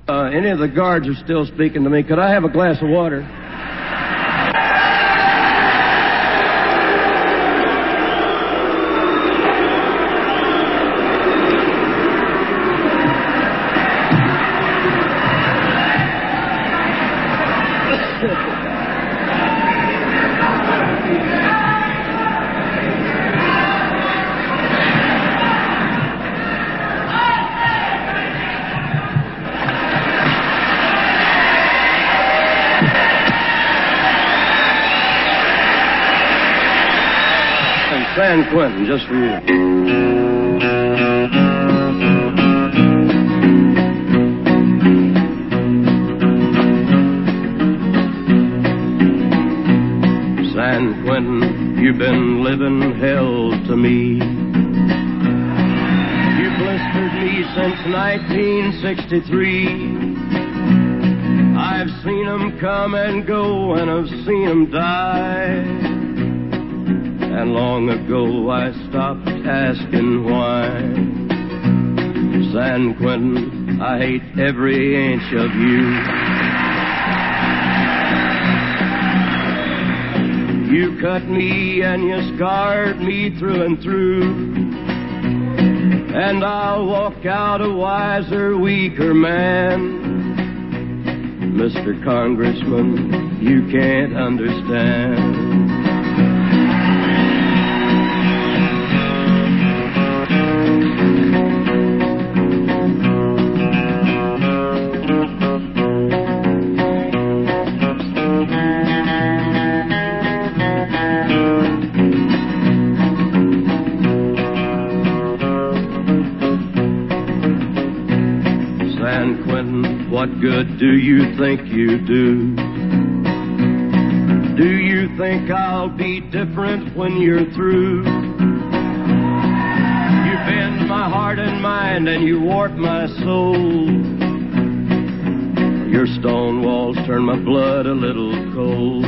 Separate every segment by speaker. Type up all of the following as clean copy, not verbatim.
Speaker 1: Any of the guards are still speaking to me. Could I have a glass of water? San Quentin, just for you. San Quentin, you've been living hell to me. You blistered me since 1963. I've seen 'em come and go, and I've seen 'em die. And long ago I stopped asking why. San Quentin, I hate every inch of you. You cut me and you scarred me through and through. And I'll walk out a wiser, weaker man. Mr. Congressman, you can't understand. What good do you think you do? Do you think I'll be different when you're through? You bend my heart and mind and you warp my soul. Your stone walls turn my blood a little cold.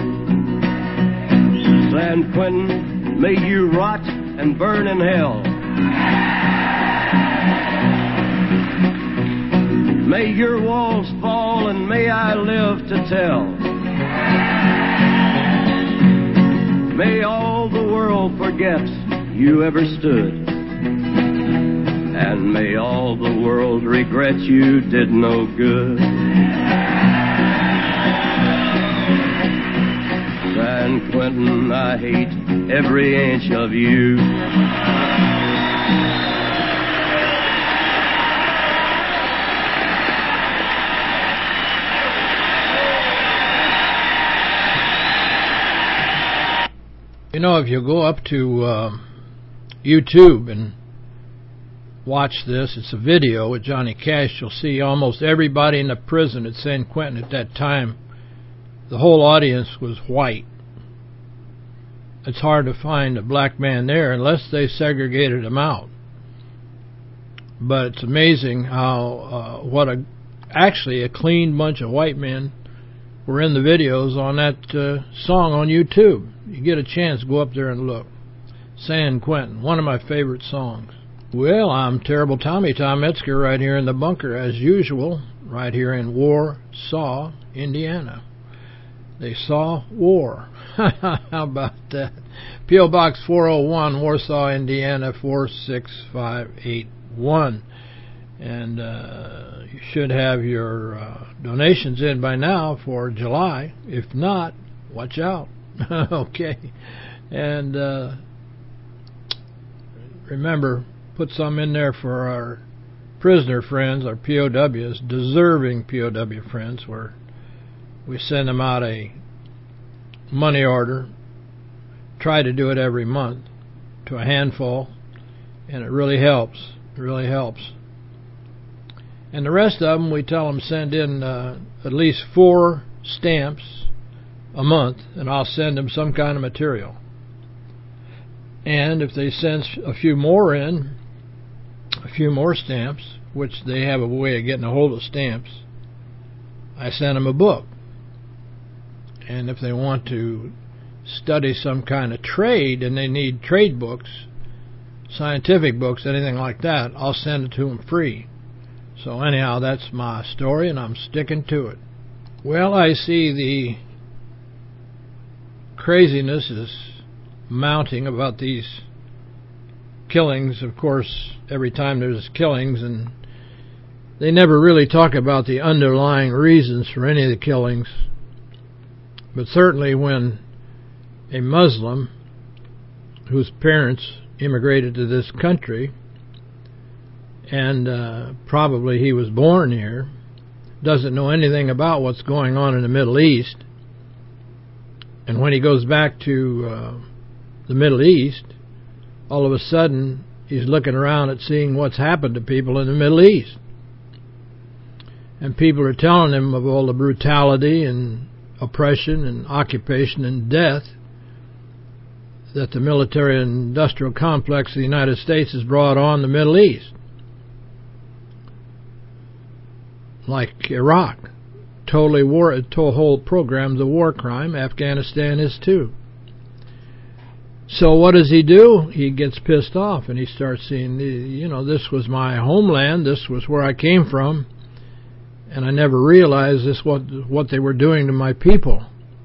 Speaker 1: San Quentin, may you rot and burn in hell. May your walls fall and may I live to tell. May all the world forget you ever stood. And may all the world regret you did no good. San Quentin, I hate every inch of you.
Speaker 2: You know, if you go up to YouTube and watch this, it's a video with Johnny Cash, you'll see almost everybody in the prison at San Quentin at that time. The whole audience was white. It's hard to find a black man there unless they segregated him out. But it's amazing how actually a clean bunch of white men were in the videos on that song on YouTube. You get a chance, go up there and look. San Quentin, one of my favorite songs. Well, I'm Terrible Tommy, Tom Metzger, right here in the bunker, as usual, right here in Warsaw, Indiana. They saw war. How about that? P.O. Box 401, Warsaw, Indiana, 46581. And you should have your donations in by now for July. If not, watch out. Okay. And remember, put some in there for our prisoner friends, our POWs, deserving POW friends, where we send them out a money order. Try to do it every month to a handful, and it really helps. It really helps. And the rest of them, we tell them send in at least 4 stamps a month, and I'll send them some kind of material. And if they send a few more in, a few more stamps, which they have a way of getting a hold of stamps, I send them a book. And if they want to study some kind of trade and they need trade books, scientific books, anything like that, I'll send it to them free. So anyhow, that's my story, and I'm sticking to it. Well, I see the craziness is mounting about these killings. Of course, every time there's killings, and they never really talk about the underlying reasons for any of the killings. But certainly when a Muslim whose parents immigrated to this country, and probably he was born here, doesn't know anything about what's going on in the Middle East, and when he goes back to the Middle East, all of a sudden he's looking around at seeing what's happened to people in the Middle East. And people are telling him of all the brutality and oppression and occupation and death that the military and industrial complex of the United States has brought on the Middle East. Like Iraq, totally war, a whole program's a war crime. Afghanistan is too. So what does he do? He gets pissed off and he starts seeing, this was my homeland, this was where I came from, and I never realized this what they were doing to my people.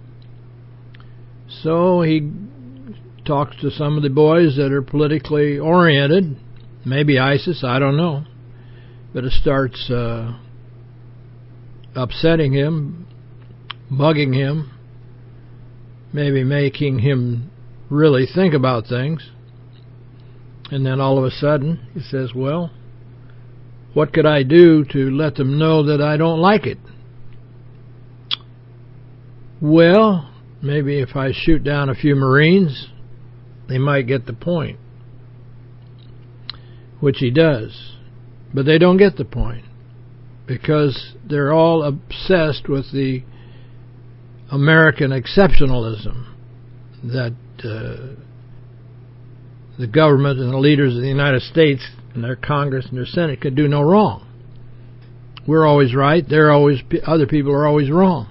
Speaker 2: So he talks to some of the boys that are politically oriented, maybe ISIS, I don't know, but it starts upsetting him, bugging him, maybe making him really think about things. And then all of a sudden he says, well, what could I do to let them know that I don't like it? Well, maybe if I shoot down a few Marines, they might get the point. Which he does. But they don't get the point, because they're all obsessed with the American exceptionalism that the government and the leaders of the United States and their Congress and their Senate could do no wrong. We're always right. Other people are always wrong.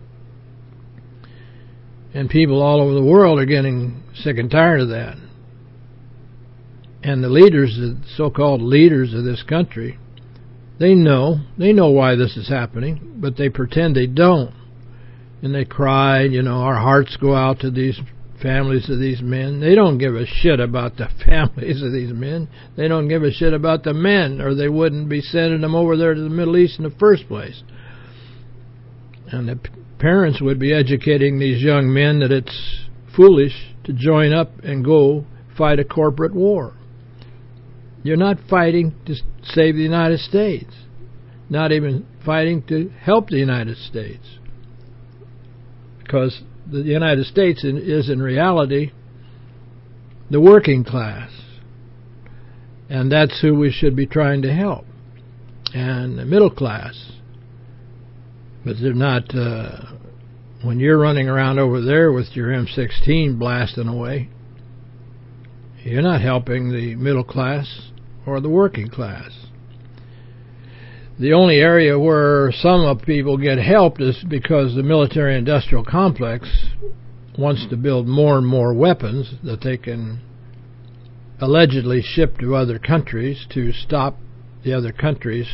Speaker 2: And people all over the world are getting sick and tired of that. And the leaders, the so-called leaders of this country, they know why this is happening, but they pretend they don't. And they cry, our hearts go out to these families of these men. They don't give a shit about the families of these men. They don't give a shit about the men, or they wouldn't be sending them over there to the Middle East in the first place. And the parents would be educating these young men that it's foolish to join up and go fight a corporate war. You're not fighting to save the United States, not even fighting to help the United States, because the United States is in reality the working class, and that's who we should be trying to help, and the middle class. But they're not. When you're running around over there with your M16 blasting away, you're not helping the middle class or the working class. The only area where some people get helped is because the military-industrial complex wants to build more and more weapons that they can allegedly ship to other countries to stop the other countries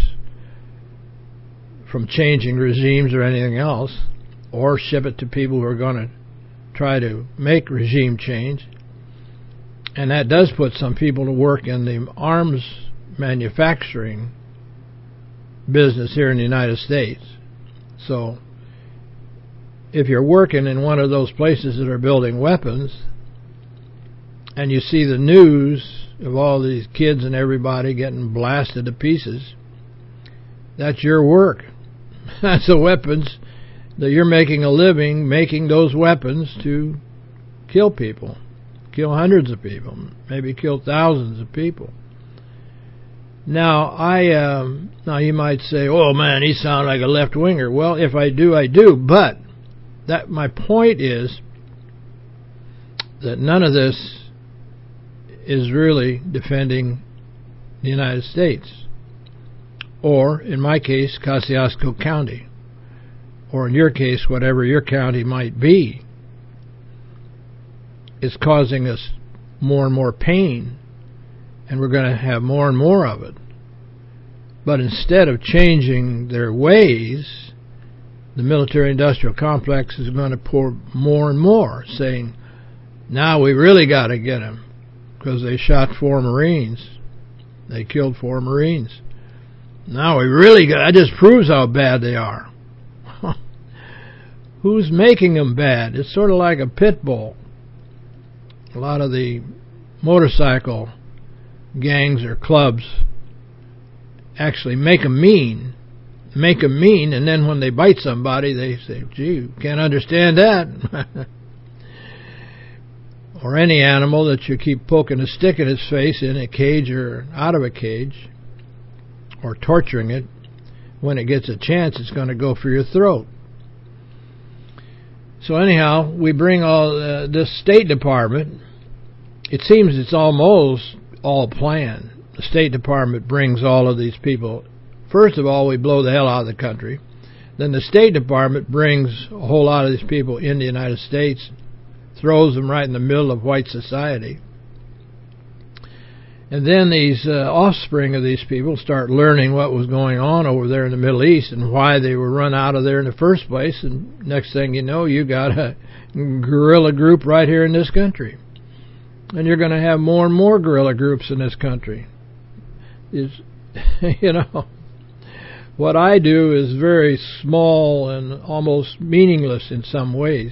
Speaker 2: from changing regimes or anything else, or ship it to people who are going to try to make regime change. And that does put some people to work in the arms manufacturing business here in the United States. So if you're working in one of those places that are building weapons, and you see the news of all these kids and everybody getting blasted to pieces, that's your work. That's the weapons that you're making a living making those weapons to kill people, kill hundreds of people, maybe kill thousands of people. Now, now you might say, "Oh man, he sounds like a left-winger." Well, if I do, I do. But that my point is that none of this is really defending the United States, or in my case, Kosciuszko County, or in your case, whatever your county might be. It's causing us more and more pain, and we're going to have more and more of it. But instead of changing their ways, the military-industrial complex is going to pour more and more, saying, now we really got to get them, because they shot 4 Marines. They killed 4 Marines. Now we really got... That just proves how bad they are. Who's making them bad? It's sort of like a pit bull. A lot of the motorcycle gangs or clubs actually make them mean, and then when they bite somebody, they say, gee, can't understand that. Or any animal that you keep poking a stick in its face in a cage or out of a cage, or torturing it, when it gets a chance, it's going to go for your throat. So anyhow, we bring all this State Department. It seems it's almost all planned. The State Department brings all of these people. First of all, we blow the hell out of the country. Then the State Department brings a whole lot of these people in the United States, throws them right in the middle of white society. And then these offspring of these people start learning what was going on over there in the Middle East and why they were run out of there in the first place. And next thing you know, you got a guerrilla group right here in this country. And you're going to have more and more guerrilla groups in this country. What I do is very small and almost meaningless in some ways.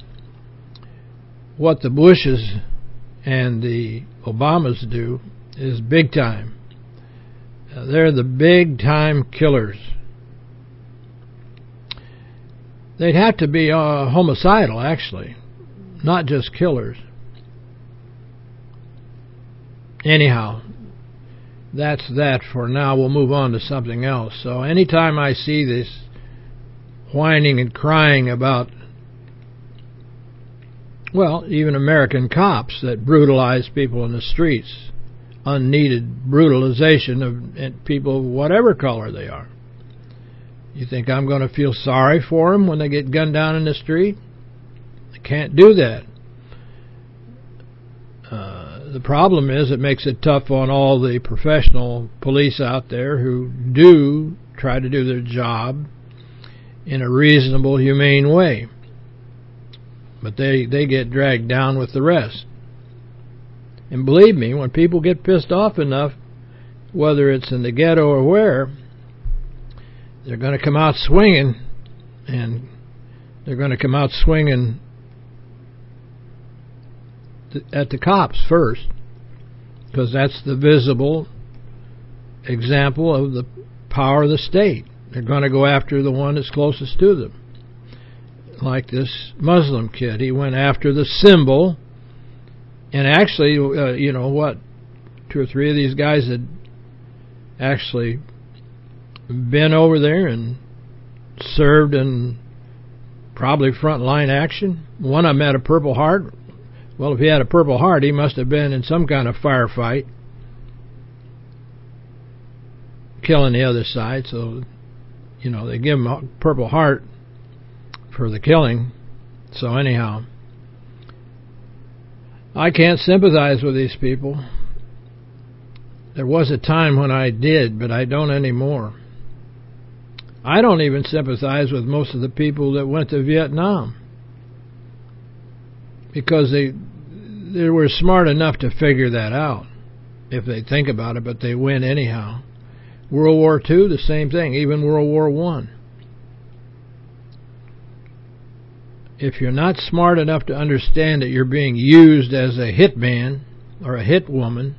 Speaker 2: What the Bushes and the Obamas do is big time. They're the big time killers. They'd have to be homicidal, actually, not just killers. Anyhow, that's that for now. We'll move on to something else. So anytime I see this whining and crying about, well, even American cops that brutalize people in the streets, unneeded brutalization of people, whatever color they are, you think I'm going to feel sorry for them when they get gunned down in the street? I can't do that. The problem is it makes it tough on all the professional police out there who do try to do their job in a reasonable, humane way. But they get dragged down with the rest. And believe me, when people get pissed off enough, whether it's in the ghetto or where, they're going to come out swinging, and they're going to come out swinging at the cops first, because that's the visible example of the power of the state. They're going to go after the one that's closest to them. Like this Muslim kid, he went after the symbol, and actually, 2 or 3 of these guys had actually been over there and served in probably frontline action. One of them had a Purple Heart. Well, if he had a Purple Heart, he must have been in some kind of firefight, killing the other side. So, they give him a Purple Heart for the killing. So anyhow, I can't sympathize with these people. There was a time when I did, but I don't anymore. I don't even sympathize with most of the people that went to Vietnam, because they were smart enough to figure that out if they think about it, but they went anyhow. World War II, the same thing, even World War I. If you're not smart enough to understand that you're being used as a hitman or a hit woman,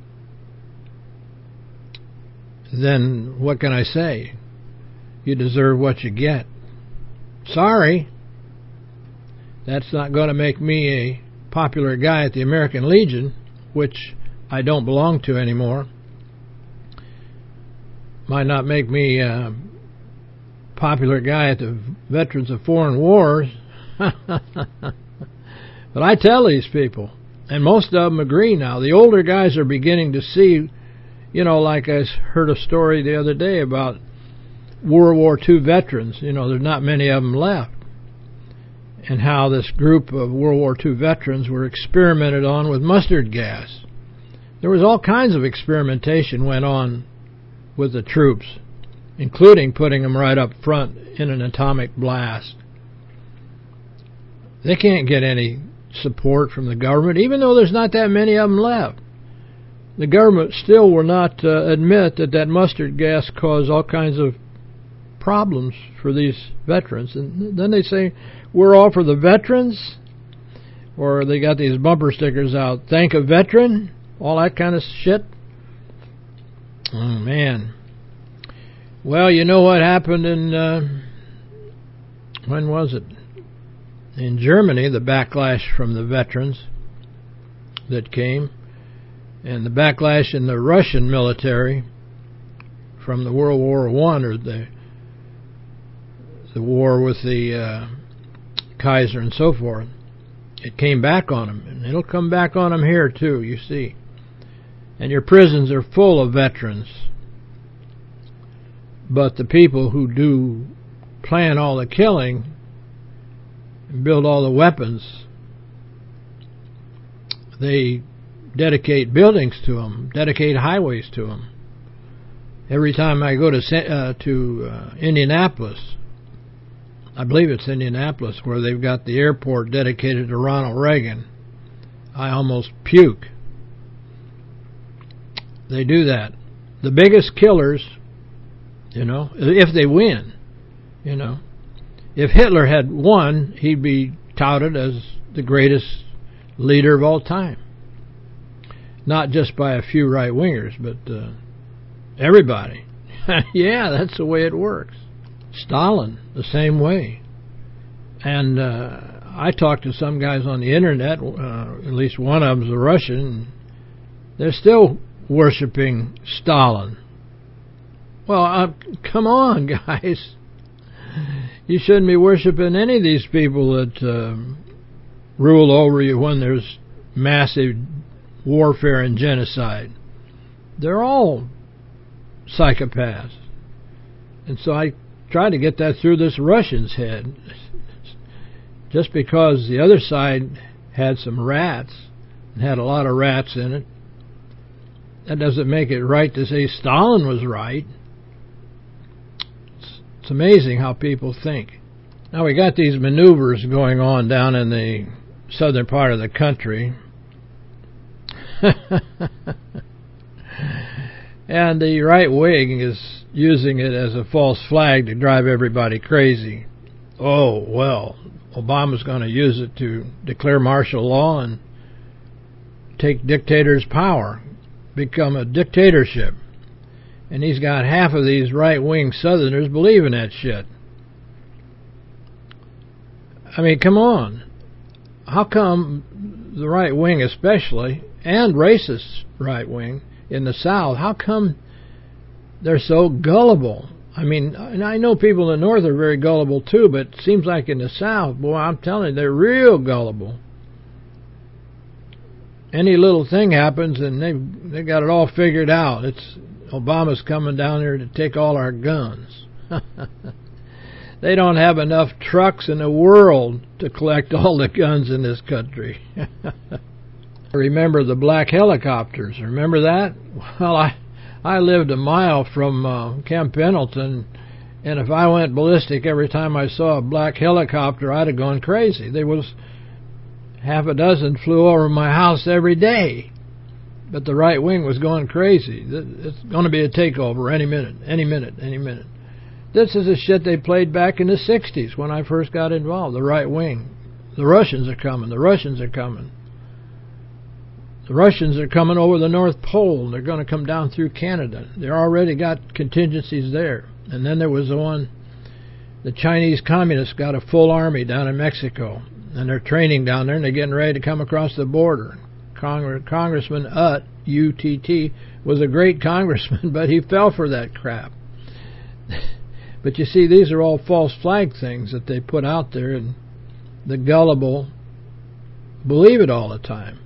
Speaker 2: then what can I say? You deserve what you get. Sorry. That's not going to make me a popular guy at the American Legion, which I don't belong to anymore. Might not make me a popular guy at the Veterans of Foreign Wars. But I tell these people, and most of them agree now. The older guys are beginning to see, like I heard a story the other day about World War II veterans. There's not many of them left. And how this group of World War II veterans were experimented on with mustard gas. There was all kinds of experimentation went on with the troops. including putting them right up front in an atomic blast. They can't get any support from the government, even though there's not that many of them left. The government still will not admit that mustard gas caused all kinds of problems for these veterans. And then they say, we're all for the veterans, or they got these bumper stickers out, thank a veteran, all that kind of shit. Oh, man. Well, you know what happened in, when was it? In Germany, the backlash from the veterans that came, and the backlash in the Russian military from the World War I, or the war with the Kaiser and so forth. It came back on them, and it'll come back on them here too, you see. And your prisons are full of veterans. But the people who do plan all the killing and build all the weapons, they dedicate buildings to them, dedicate highways to them. Every time I go to Indianapolis, I believe it's Indianapolis, where they've got the airport dedicated to Ronald Reagan, I almost puke. They do that. The biggest killers, if they win, if Hitler had won, he'd be touted as the greatest leader of all time. Not just by a few right-wingers, but everybody. Yeah, that's the way it works. Stalin, the same way. And I talked to some guys on the internet, at least one of them's a Russian, and they're still worshiping Stalin. Well, come on, guys. You shouldn't be worshiping any of these people that rule over you when there's massive warfare and genocide. They're all psychopaths. And so I tried to get that through this Russian's head. Just because the other side had some rats, and had a lot of rats in it, that doesn't make it right to say Stalin was right. It's amazing how people think. Now we got these maneuvers going on down in the southern part of the country. And the right wing is using it as a false flag to drive everybody crazy. Oh, well, Obama's going to use it to declare martial law and take dictators' power, become a dictatorship. And he's got half of these right-wing Southerners believing that shit. I mean, come on. How come the right wing especially, and racist right wing in the South, how come they're so gullible? I mean, and I know people in the North are very gullible too, but it seems like in the South, boy, I'm telling you, they're real gullible. Any little thing happens and they got it all figured out. It's Obama's coming down here to take all our guns. They don't have enough trucks in the world to collect all the guns in this country. Remember the black helicopters? Remember that? Well, I lived a mile from Camp Pendleton, and if I went ballistic every time I saw a black helicopter, I'd have gone crazy. There was half a dozen flew over my house every day. But the right wing was going crazy. It's going to be a takeover any minute, any minute, any minute. This is the shit they played back in the 60s when I first got involved, the right wing. The Russians are coming. The Russians are coming. The Russians are coming over the North Pole, and they're going to come down through Canada. They already got contingencies there. And then there was the Chinese communists got a full army down in Mexico, and they're training down there, and they're getting ready to come across the border. Congressman Utt, U-T-T, was a great congressman, but he fell for that crap. But you see, these are all false flag things that they put out there, and the gullible believe it all the time.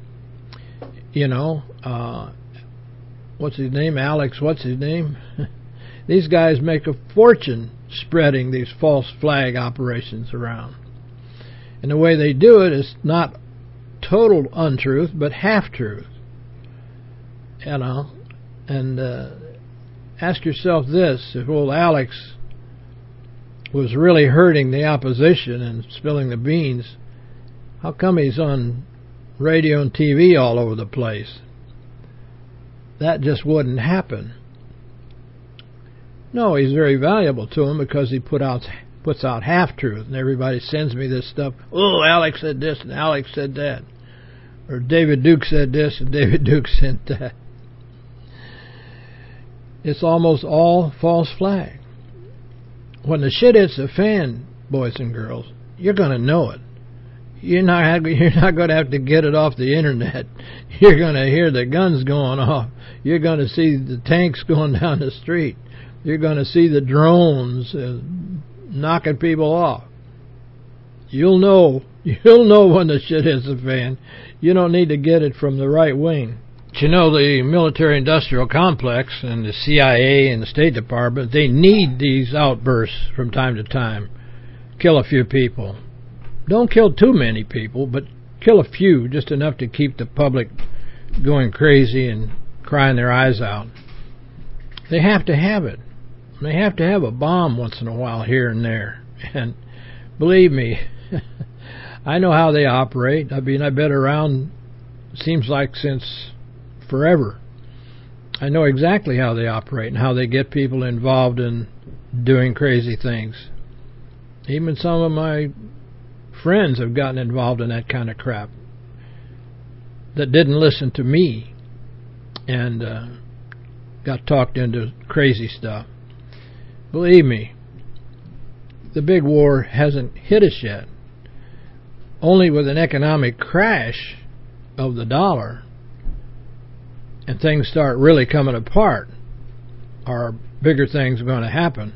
Speaker 2: What's his name? Alex, what's his name? These guys make a fortune spreading these false flag operations around. And the way they do it is not total untruth, but half-truth. And ask yourself this: if old Alex was really hurting the opposition and spilling the beans, how come he's on radio and TV all over the place? That just wouldn't happen. No, he's very valuable to him because he puts out half-truth, and everybody sends me this stuff. Oh, Alex said this and Alex said that. Or David Duke said this and David Duke said that. It's almost all false flag. When the shit hits the fan, boys and girls, you're going to know it. You're not going to have to get it off the internet. You're going to hear the guns going off. You're going to see the tanks going down the street. You're going to see the drones knocking people off. You'll know when the shit hits the fan. You don't need to get it from the right wing. But you know, the military-industrial complex and the CIA and the State Department, they need these outbursts from time to time. Kill a few people. Don't kill too many people, but kill a few, just enough to keep the public going crazy and crying their eyes out. They have to have it. They have to have a bomb once in a while here and there. And believe me, I know how they operate. I mean, I've been around, seems like, since forever. I know exactly how they operate and how they get people involved in doing crazy things. Even some of my friends have gotten involved in that kind of crap that didn't listen to me and got talked into crazy stuff. Believe me, the big war hasn't hit us yet. Only with an economic crash of the dollar and things start really coming apart are bigger things going to happen.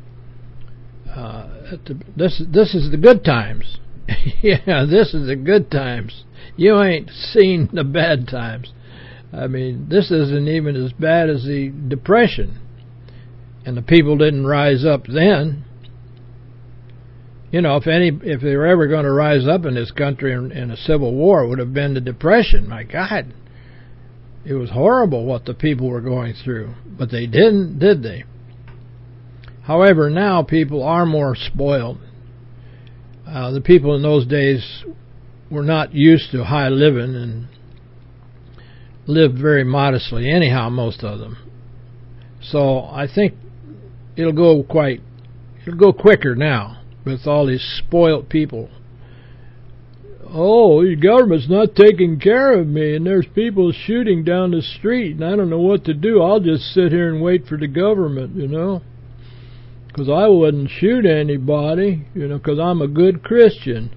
Speaker 2: This is the good times. Yeah, this is the good times. You ain't seen the bad times. I mean, this isn't even as bad as the Depression. And the people didn't rise up then. You know, if they were ever going to rise up in this country in a civil war, it would have been the Depression. My God. It was horrible what the people were going through. But they didn't, did they? However, now people are more spoiled. The people in those days were not used to high living and lived very modestly anyhow, most of them. So I think it'll go quicker now with all these spoiled people. Oh, the government's not taking care of me, and there's people shooting down the street, and I don't know what to do. I'll just sit here and wait for the government, you know, because I wouldn't shoot anybody, you know, because I'm a good Christian.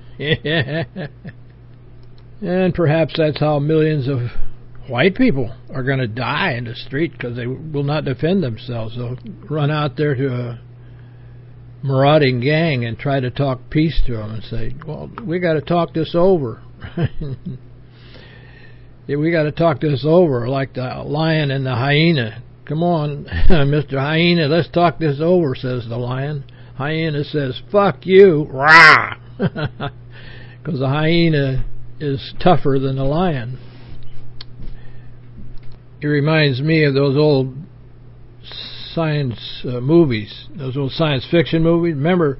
Speaker 2: And perhaps that's how millions of white people are going to die in the street, because they will not defend themselves. They'll run out there to a marauding gang and try to talk peace to them and say, well, we got to talk this over. Yeah, we got to talk this over, like the lion and the hyena. Come on, Mr. Hyena, let's talk this over, says the lion. Hyena says, fuck you, rah! Because the hyena is tougher than the lion. It reminds me of those old science movies, those old science fiction movies. Remember,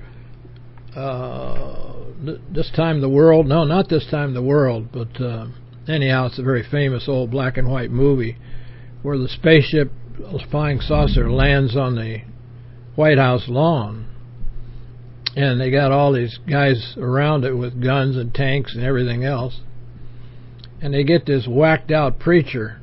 Speaker 2: This Time the World? No, not This Time the World, but anyhow, it's a very famous old black and white movie where the spaceship, flying saucer, lands on the White House lawn. And they got all these guys around it with guns and tanks and everything else. And they get this whacked out preacher.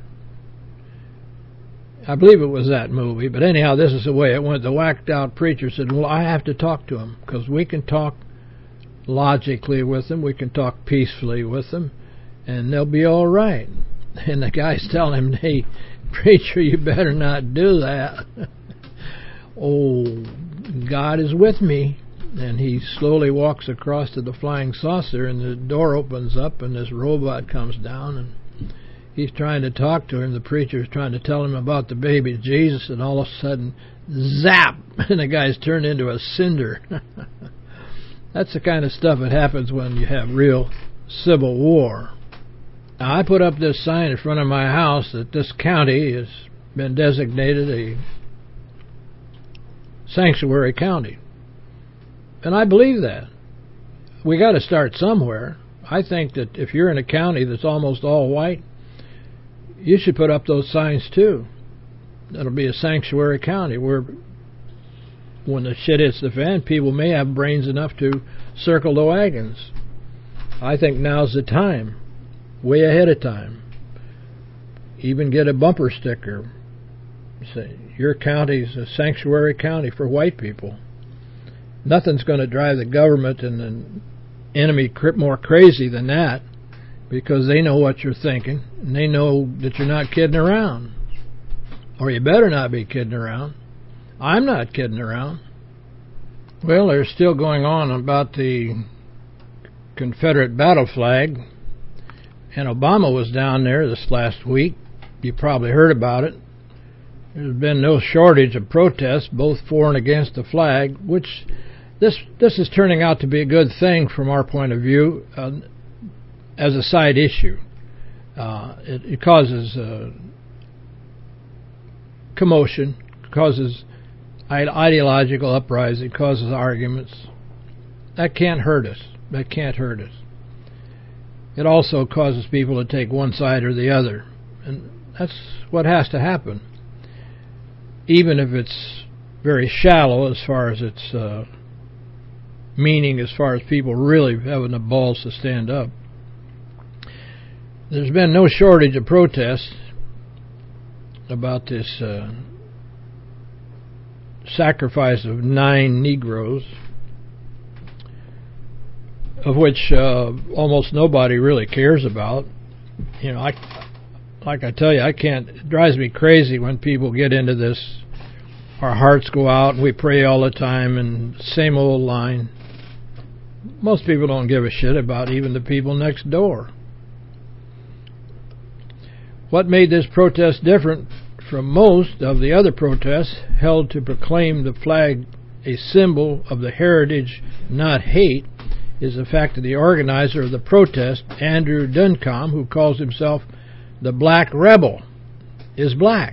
Speaker 2: I believe it was that movie, but anyhow, this is the way it went. The whacked out preacher said, well, I have to talk to him, because we can talk logically with them, we can talk peacefully with them, and they'll be all right. And the guy's telling him, hey, preacher, you better not do that. Oh, God is with me. And he slowly walks across to the flying saucer, and the door opens up, and this robot comes down, and he's trying to talk to him. The preacher is trying to tell him about the baby Jesus, and all of a sudden, zap, and the guy's turned into a cinder. That's the kind of stuff that happens when you have real civil war. Now, I put up this sign in front of my house that this county is been designated a sanctuary county. And I believe that. We got to start somewhere. I think that if you're in a county that's almost all white, you should put up those signs too. That'll be a sanctuary county where when the shit hits the fan, people may have brains enough to circle the wagons. I think now's the time, way ahead of time. Even get a bumper sticker. Say, your county's a sanctuary county for white people. Nothing's going to drive the government and the enemy more crazy than that, because they know what you're thinking, and they know that you're not kidding around. Or you better not be kidding around. I'm not kidding around. Well, there's still going on about the Confederate battle flag, and Obama was down there this last week. You probably heard about it. There's been no shortage of protests, both for and against the flag, which this is turning out to be a good thing from our point of view as a side issue. It causes commotion, causes ideological uprising, causes arguments. That can't hurt us. That can't hurt us. It also causes people to take one side or the other. And that's what has to happen. Even if it's very shallow as far as its meaning, as far as people really having the balls to stand up. There's been no shortage of protests about this sacrifice of 9 Negroes, of which almost nobody really cares about. You know, like I tell you, it drives me crazy when people get into this. Our hearts go out and we pray all the time and same old line. Most people don't give a shit about even the people next door. What made this protest different from most of the other protests held to proclaim the flag a symbol of the heritage, not hate, is the fact that the organizer of the protest, Andrew Duncombe, who calls himself the Black Rebel, is black.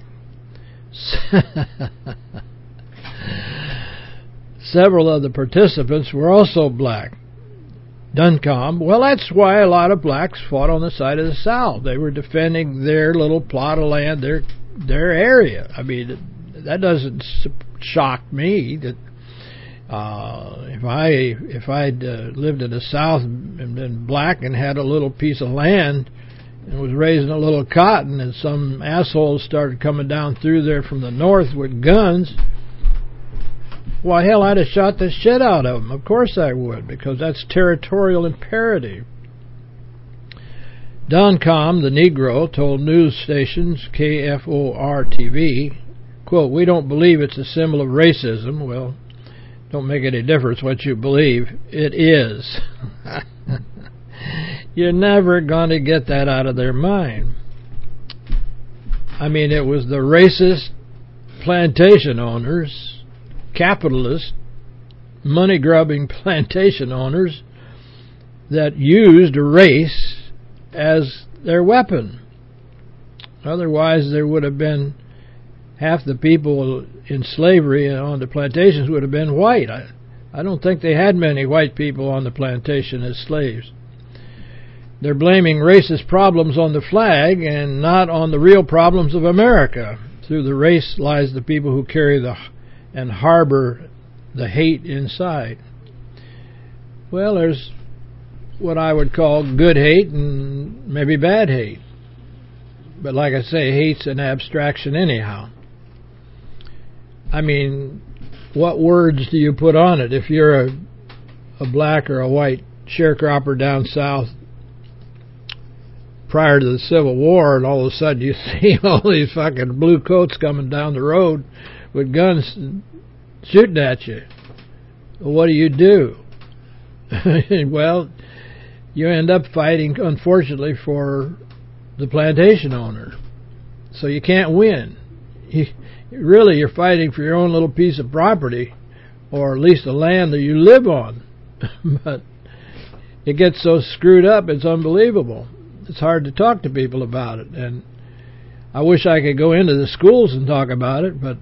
Speaker 2: Several of the participants were also black. Duncombe, well, that's why a lot of blacks fought on the side of the South. They were defending their little plot of land, their area. I mean, that doesn't shock me. That if I'd lived in the South and been black and had a little piece of land and was raising a little cotton, and some assholes started coming down through there from the north with guns, why, hell, I'd have shot the shit out of them. Of course I would, because that's territorial imperative. Duncombe, the Negro, told news stations KFOR-TV, quote, "We don't believe it's a symbol of racism." Well, don't make any difference what you believe. It is. You're never going to get that out of their mind. I mean, it was the racist plantation owners, capitalist, money-grubbing plantation owners that used race as their weapon. Otherwise, there would have been half the people in slavery on the plantations would have been white. I don't think they had many white people on the plantation as slaves. They're blaming racist problems on the flag and not on the real problems of America. Through the race lies the people who carry and harbor the hate inside. Well, there's what I would call good hate and maybe bad hate. But like I say, hate's an abstraction anyhow. I mean, what words do you put on it? If you're a black or a white sharecropper down south prior to the Civil War, and all of a sudden you see all these fucking blue coats coming down the road with guns shooting at you, what do? Well, you end up fighting, unfortunately, for the plantation owner. So you can't win. Really, you're fighting for your own little piece of property, or at least the land that you live on. But it gets so screwed up, it's unbelievable. It's hard to talk to people about it. And I wish I could go into the schools and talk about it, but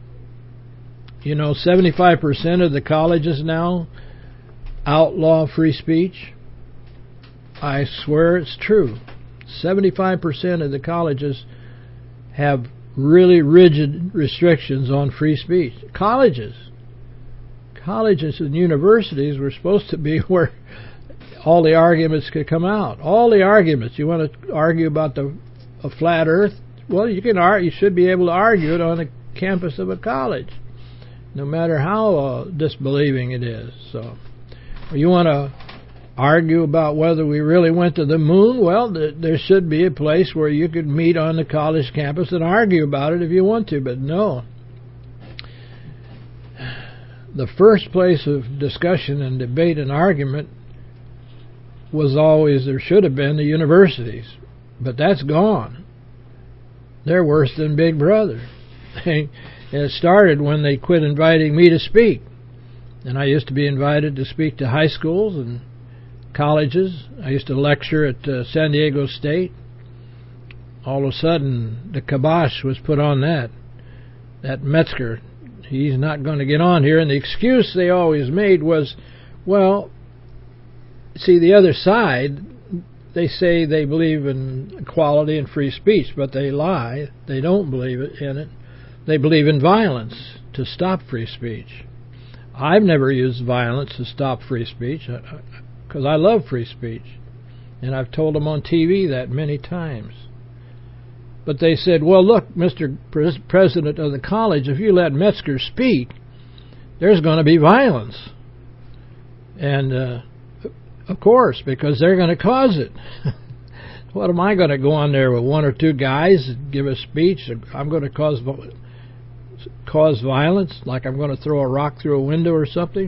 Speaker 2: 75% of the colleges now outlaw free speech. I swear it's true. 75% of the colleges have really rigid restrictions on free speech. Colleges and universities were supposed to be where all the arguments could come out. All the arguments. You want to argue about a flat Earth? Well, you should be able to argue it on the campus of a college, no matter how disbelieving it is. So, you want to argue about whether we really went to the moon? Well, there should be a place where you could meet on the college campus and argue about it if you want to, but no. The first place of discussion and debate and argument was always, there should have been, the universities. But that's gone. They're worse than Big Brother. It started when they quit inviting me to speak. And I used to be invited to speak to high schools and colleges. I used to lecture at San Diego State. All of a sudden, the kibosh was put on that. That Metzger, he's not going to get on here. And the excuse they always made was, well, see, the other side, they say they believe in equality and free speech, but they lie. They don't believe in it. They believe in violence to stop free speech. I've never used violence to stop free speech because I love free speech. And I've told them on TV that many times. But they said, well, look, Mr. President of the college, if you let Metzger speak, there's going to be violence. And, of course, because they're going to cause it. What am I going to go on there with one or two guys and give a speech? I'm going to cause violence, like I'm going to throw a rock through a window or something?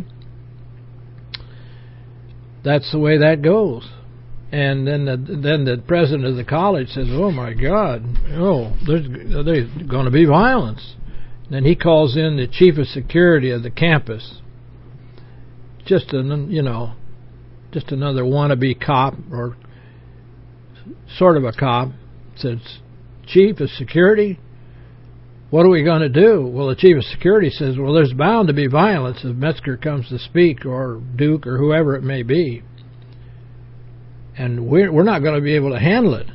Speaker 2: That's the way that goes. And then the president of the college says, oh my God, there's going to be violence. Then he calls in the chief of security of the campus. Just another wannabe cop, or sort of a cop. Says, chief of security, what are we going to do? Well, the chief of security says, well, there's bound to be violence if Metzger comes to speak, or Duke, or whoever it may be. And we're not going to be able to handle it.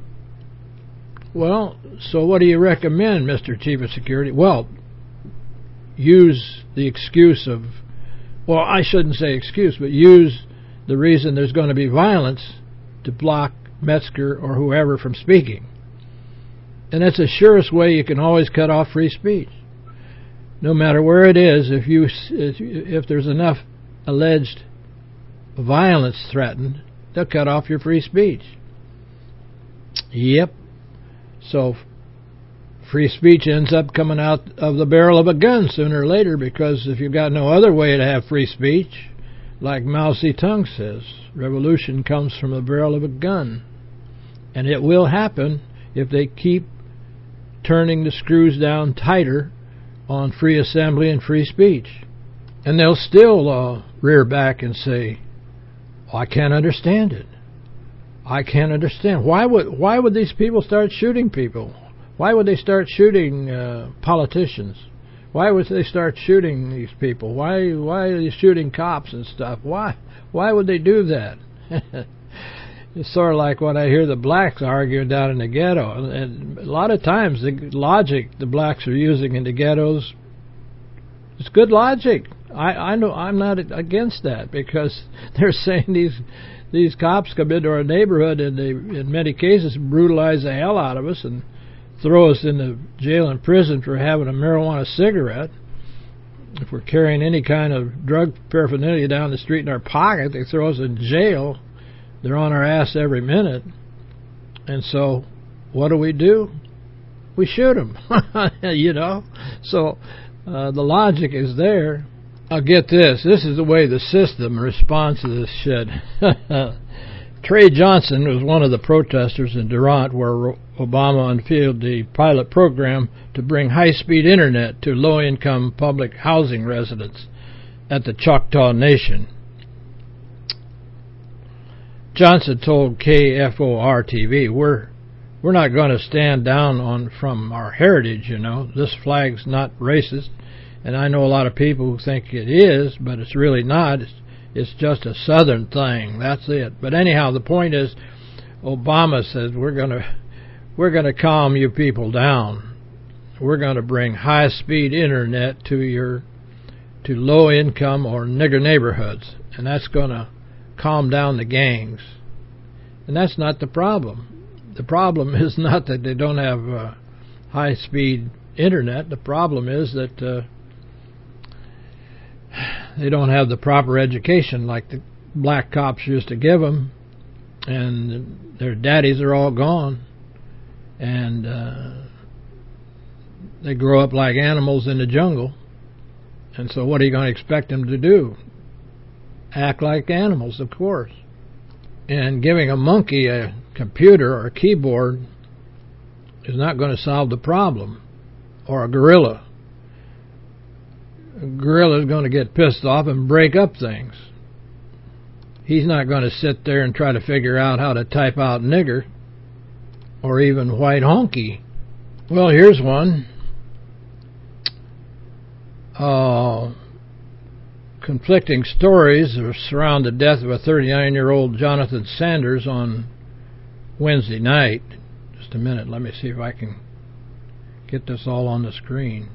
Speaker 2: Well, so what do you recommend, Mr. Chief of Security? Well, use the excuse of, well, I shouldn't say excuse, but use the reason there's going to be violence to block Metzger or whoever from speaking. And that's the surest way you can always cut off free speech. No matter where it is, if there's enough alleged violence threatened, they'll cut off your free speech. Yep. So free speech ends up coming out of the barrel of a gun sooner or later, because if you've got no other way to have free speech, like Mao Zedong says, revolution comes from the barrel of a gun. And it will happen if they keep turning the screws down tighter on free assembly and free speech. And they'll still rear back and say, I can't understand it. I can't understand. Why would these people start shooting people? Why would they start shooting politicians? Why would they start shooting these people? Why are they shooting cops and stuff? Why would they do that? It's sort of like what I hear the blacks arguing down in the ghetto. And a lot of times the logic the blacks are using in the ghettos, it's good logic. I know I'm not against that, because they're saying these cops come into our neighborhood and they, in many cases, brutalize the hell out of us and throw us into jail and prison for having a marijuana cigarette. If we're carrying any kind of drug paraphernalia down the street in our pocket, they throw us in jail. They're on our ass every minute. And so, what do? We shoot them. So, the logic is there. I'll get this. This is the way the system responds to this shit. Trey Johnson was one of the protesters in Durant, where Obama unveiled the pilot program to bring high-speed internet to low-income public housing residents at the Choctaw Nation. Johnson told KFOR-TV, we're we're not going to stand down from our heritage, This flag's not racist, and I know a lot of people who think it is, but it's really not. It's just a Southern thing. That's it. But anyhow, the point is, Obama says we're going to calm you people down. We're going to bring high-speed internet to low-income or nigger neighborhoods, and that's going to calm down the gangs. And that's not the problem. The problem is not that they don't have high-speed internet. The problem is that they don't have the proper education like the black cops used to give them, and their daddies are all gone, and they grow up like animals in the jungle. And so what are you going to expect them to do? Act like animals, of course. And giving a monkey a computer or a keyboard is not going to solve the problem. Or a gorilla. A gorilla is going to get pissed off and break up things. He's not going to sit there and try to figure out how to type out nigger or even white honky. Well, here's one. Conflicting stories surround the death of a 39-year-old Jonathan Sanders on Wednesday night. Just a minute, let me see if I can get this all on the screen.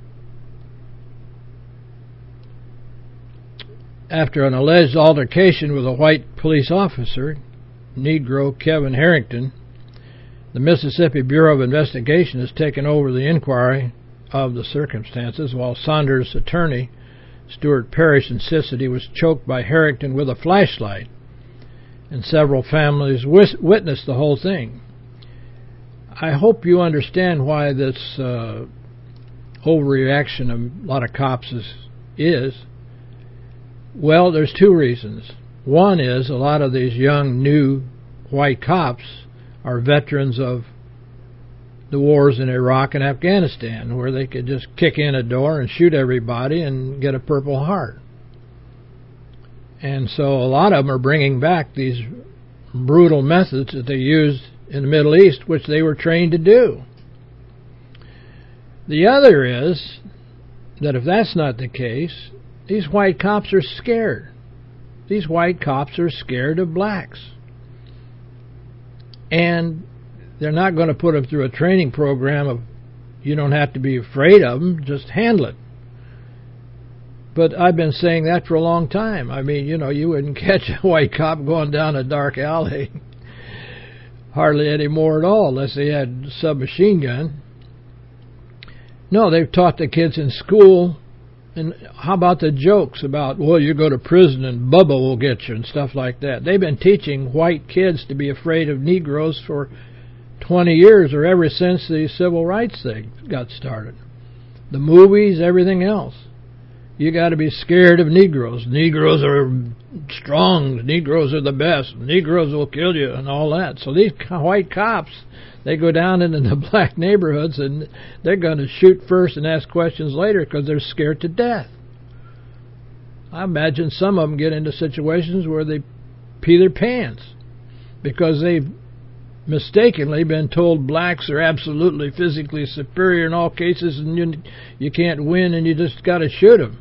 Speaker 2: After an alleged altercation with a white police officer, Negro Kevin Harrington, the Mississippi Bureau of Investigation has taken over the inquiry of the circumstances, while Sanders' attorney, Stuart Parrish, insisted he was choked by Harrington with a flashlight, and several families witnessed the whole thing. I hope you understand why this overreaction of a lot of cops is. Well, there's two reasons. One is a lot of these young, new white cops are veterans of the wars in Iraq and Afghanistan, where they could just kick in a door and shoot everybody and get a Purple Heart. And so a lot of them are bringing back these brutal methods that they used in the Middle East, which they were trained to do. The other is that if that's not the case, these white cops are scared. These white cops are scared of blacks. And they're not going to put them through a training program of you don't have to be afraid of them, just handle it. But I've been saying that for a long time. I mean, you wouldn't catch a white cop going down a dark alley hardly anymore at all unless they had a submachine gun. No, they've taught the kids in school. And how about the jokes about, well, you go to prison and Bubba will get you and stuff like that? They've been teaching white kids to be afraid of Negroes for 20 years or ever since the civil rights thing got started. The movies, everything else. You got to be scared of Negroes. Negroes are strong. Negroes are the best. Negroes will kill you and all that. So these white cops, they go down into the black neighborhoods and they're going to shoot first and ask questions later because they're scared to death. I imagine some of them get into situations where they pee their pants because they've mistakenly been told blacks are absolutely physically superior in all cases and you can't win and you just got to shoot them.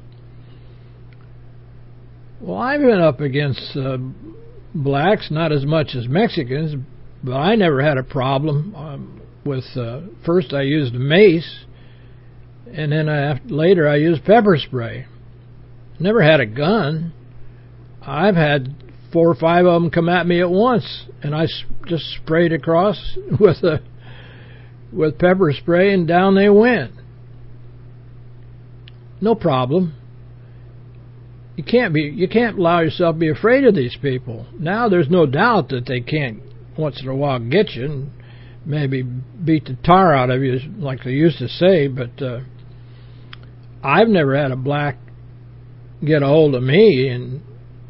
Speaker 2: Well, I've been up against blacks, not as much as Mexicans, but I never had a problem with, first I used mace, and then later I used pepper spray. Never had a gun. I've had 4 or 5 of them come at me at once, and I just sprayed across with pepper spray, and down they went. No problem. You can't allow yourself to be afraid of these people. Now there's no doubt that they can't once in a while get you and maybe beat the tar out of you like they used to say, but I've never had a black get a hold of me and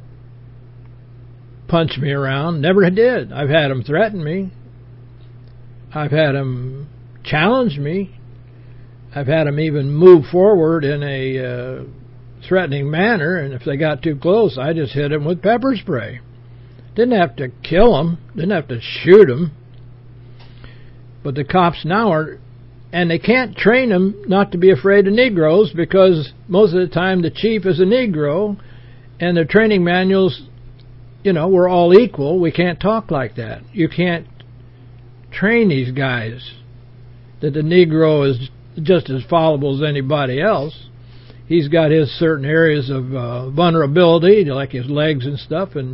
Speaker 2: punch me around. Never did. I've had them threaten me. I've had them challenge me. I've had them even move forward in a threatening manner, and if they got too close, I just hit them with pepper spray. Didn't have to kill them. Didn't have to shoot them. But the cops now are, and they can't train them not to be afraid of Negroes, because most of the time the chief is a Negro, and their training manuals, we're all equal. We can't talk like that. You can't train these guys that the Negro is just as fallible as anybody else. He's got his certain areas of vulnerability, like his legs and stuff. And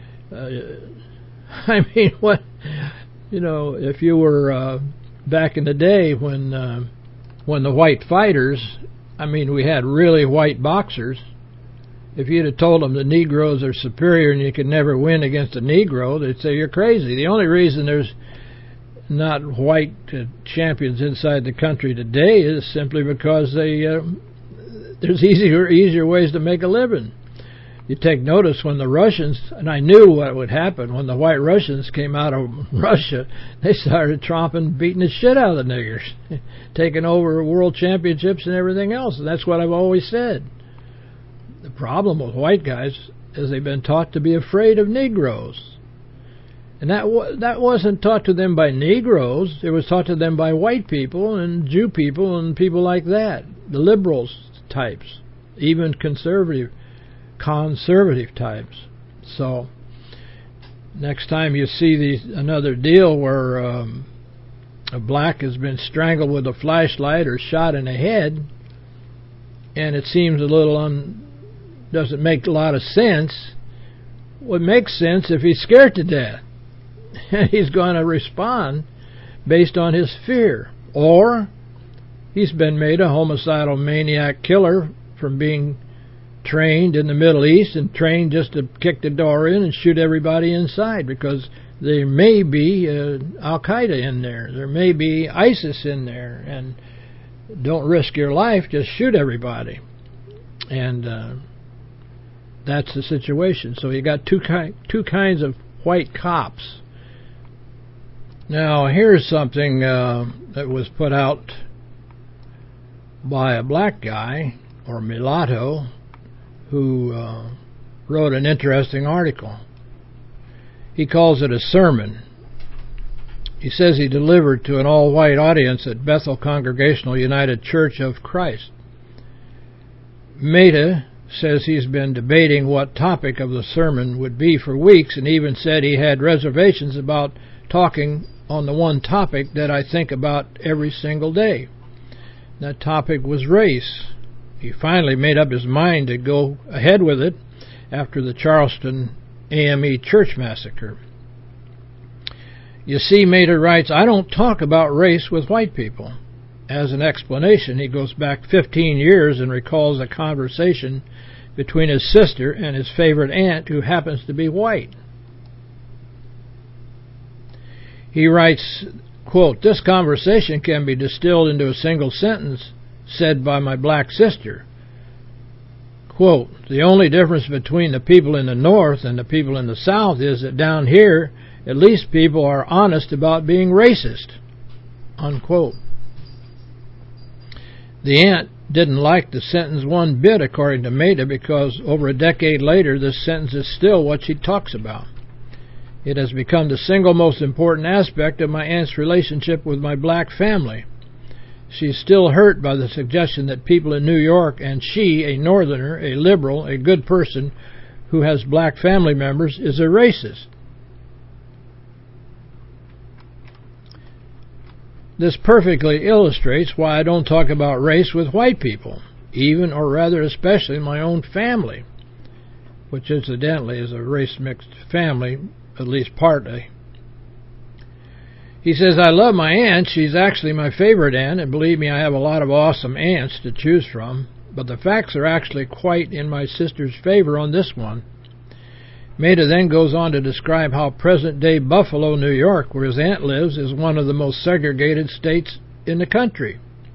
Speaker 2: I mean, what if you were back in the day when the white fighters, we had really white boxers. If you'd have told them the Negroes are superior and you could never win against a Negro, they'd say you're crazy. The only reason there's not white champions inside the country today is simply because there's easier ways to make a living. You take notice when the Russians, and I knew what would happen when the White Russians came out of Russia, they started beating the shit out of the niggers, taking over world championships and everything else. And that's what I've always said. The problem with white guys is they've been taught to be afraid of Negroes. And that wasn't taught to them by Negroes. It was taught to them by white people and Jew people and people like that, the liberals types, even conservative types. So next time you see another deal where a black has been strangled with a flashlight or shot in the head, and it seems a little doesn't make a lot of sense. Well, it makes sense if he's scared to death. He's going to respond based on his fear. Or he's been made a homicidal maniac killer from being trained in the Middle East and trained just to kick the door in and shoot everybody inside, because there may be Al-Qaeda in there. There may be ISIS in there. And don't risk your life, just shoot everybody. And that's the situation. So you got two kinds of white cops. Now, here's something that was put out by a black guy, or mulatto, who wrote an interesting article. He calls it a sermon. He says he delivered to an all-white audience at Bethel Congregational United Church of Christ. Maida says he's been debating what topic of the sermon would be for weeks, and even said he had reservations about talking on the one topic that I think about every single day. That topic was race. He finally made up his mind to go ahead with it after the Charleston AME church massacre. You see, Maida writes, I don't talk about race with white people. As an explanation, he goes back 15 years and recalls a conversation between his sister and his favorite aunt, who happens to be white. He writes, quote, this conversation can be distilled into a single sentence said by my black sister. Quote, the only difference between the people in the North and the people in the South is that down here, at least people are honest about being racist. Unquote. The aunt didn't like the sentence one bit, according to Maida, because over a decade later, this sentence is still what she talks about. It has become the single most important aspect of my aunt's relationship with my black family. She's still hurt by the suggestion that people in New York, and she, a northerner, a liberal, a good person who has black family members, is a racist. This perfectly illustrates why I don't talk about race with white people, even, or rather especially, my own family, which incidentally is a race-mixed family, at least partly. He says, I love my aunt. She's actually my favorite aunt, and believe me, I have a lot of awesome aunts to choose from, but the facts are actually quite in my sister's favor on this one. Maida then goes on to describe how present-day Buffalo, New York, where his aunt lives, is one of the most segregated states in the country.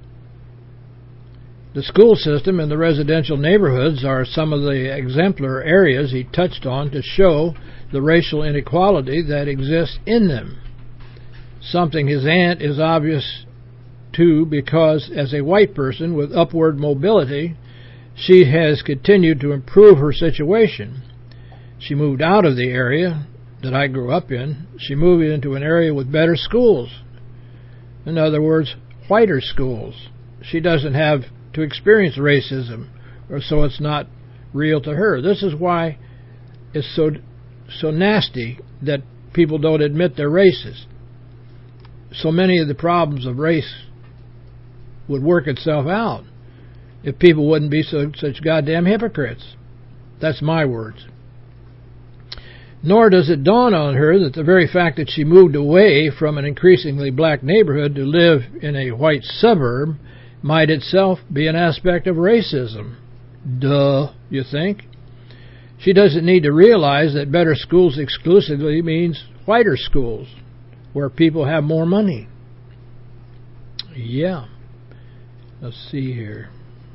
Speaker 2: The school system and the residential neighborhoods are some of the exemplar areas he touched on to show the racial inequality that exists in them. Something his aunt is obvious to, because as a white person with upward mobility, she has continued to improve her situation. She moved out of the area that I grew up in. She moved into an area with better schools. In other words, whiter schools. She doesn't have to experience racism, or so it's not real to her. This is why it's so nasty that people don't admit they're racist. So many of the problems of race would work itself out if people wouldn't be such goddamn hypocrites. That's my words. Nor does it dawn on her that the very fact that she moved away from an increasingly black neighborhood to live in a white suburb might itself be an aspect of racism. Duh, you think? She doesn't need to realize that better schools exclusively means whiter schools, where people have more money. Yeah. Let's see here.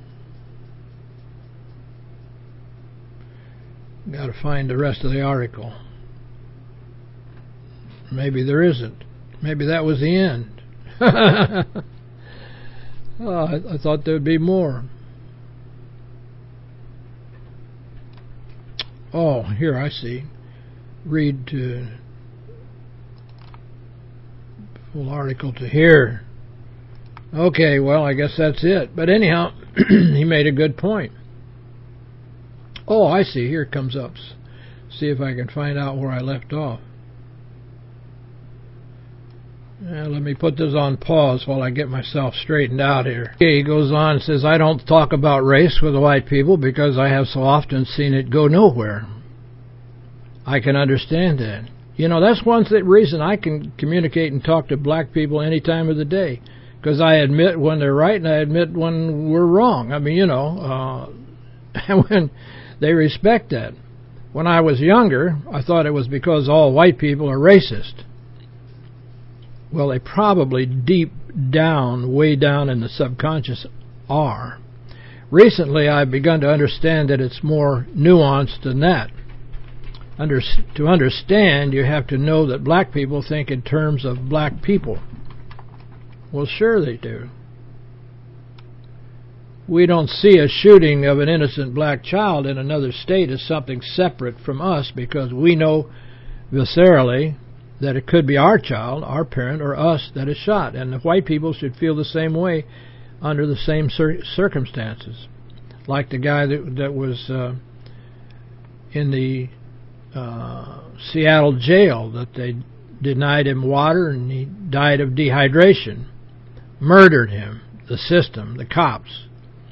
Speaker 2: Got to find the rest of the article. Maybe there isn't. Maybe that was the end. Oh, I thought there would be more. Oh, here I see. Read full article to here. Okay, well, I guess that's it. But anyhow, he made a good point. Oh, I see. Here it comes up. See if I can find out where I left off. Let me put this on pause while I get myself straightened out here. Okay, he goes on and says, I don't talk about race with the white people because I have so often seen it go nowhere. I can understand that. You know, that's one reason I can communicate and talk to black people any time of the day, because I admit when they're right and I admit when we're wrong. I mean, you know, when they respect that. When I was younger, I thought it was because all white people are racist. Well, they probably deep down, way down in the subconscious are. Recently, I've begun to understand that it's more nuanced than that. To understand, you have to know that black people think in terms of black people. Well, sure they do. We don't see a shooting of an innocent black child in another state as something separate from us because we know viscerally that it could be our child, our parent, or us that is shot. And the white people should feel the same way under the same circumstances. Like the guy that was in the Seattle jail, that they denied him water and he died of dehydration. Murdered him, the system, the cops.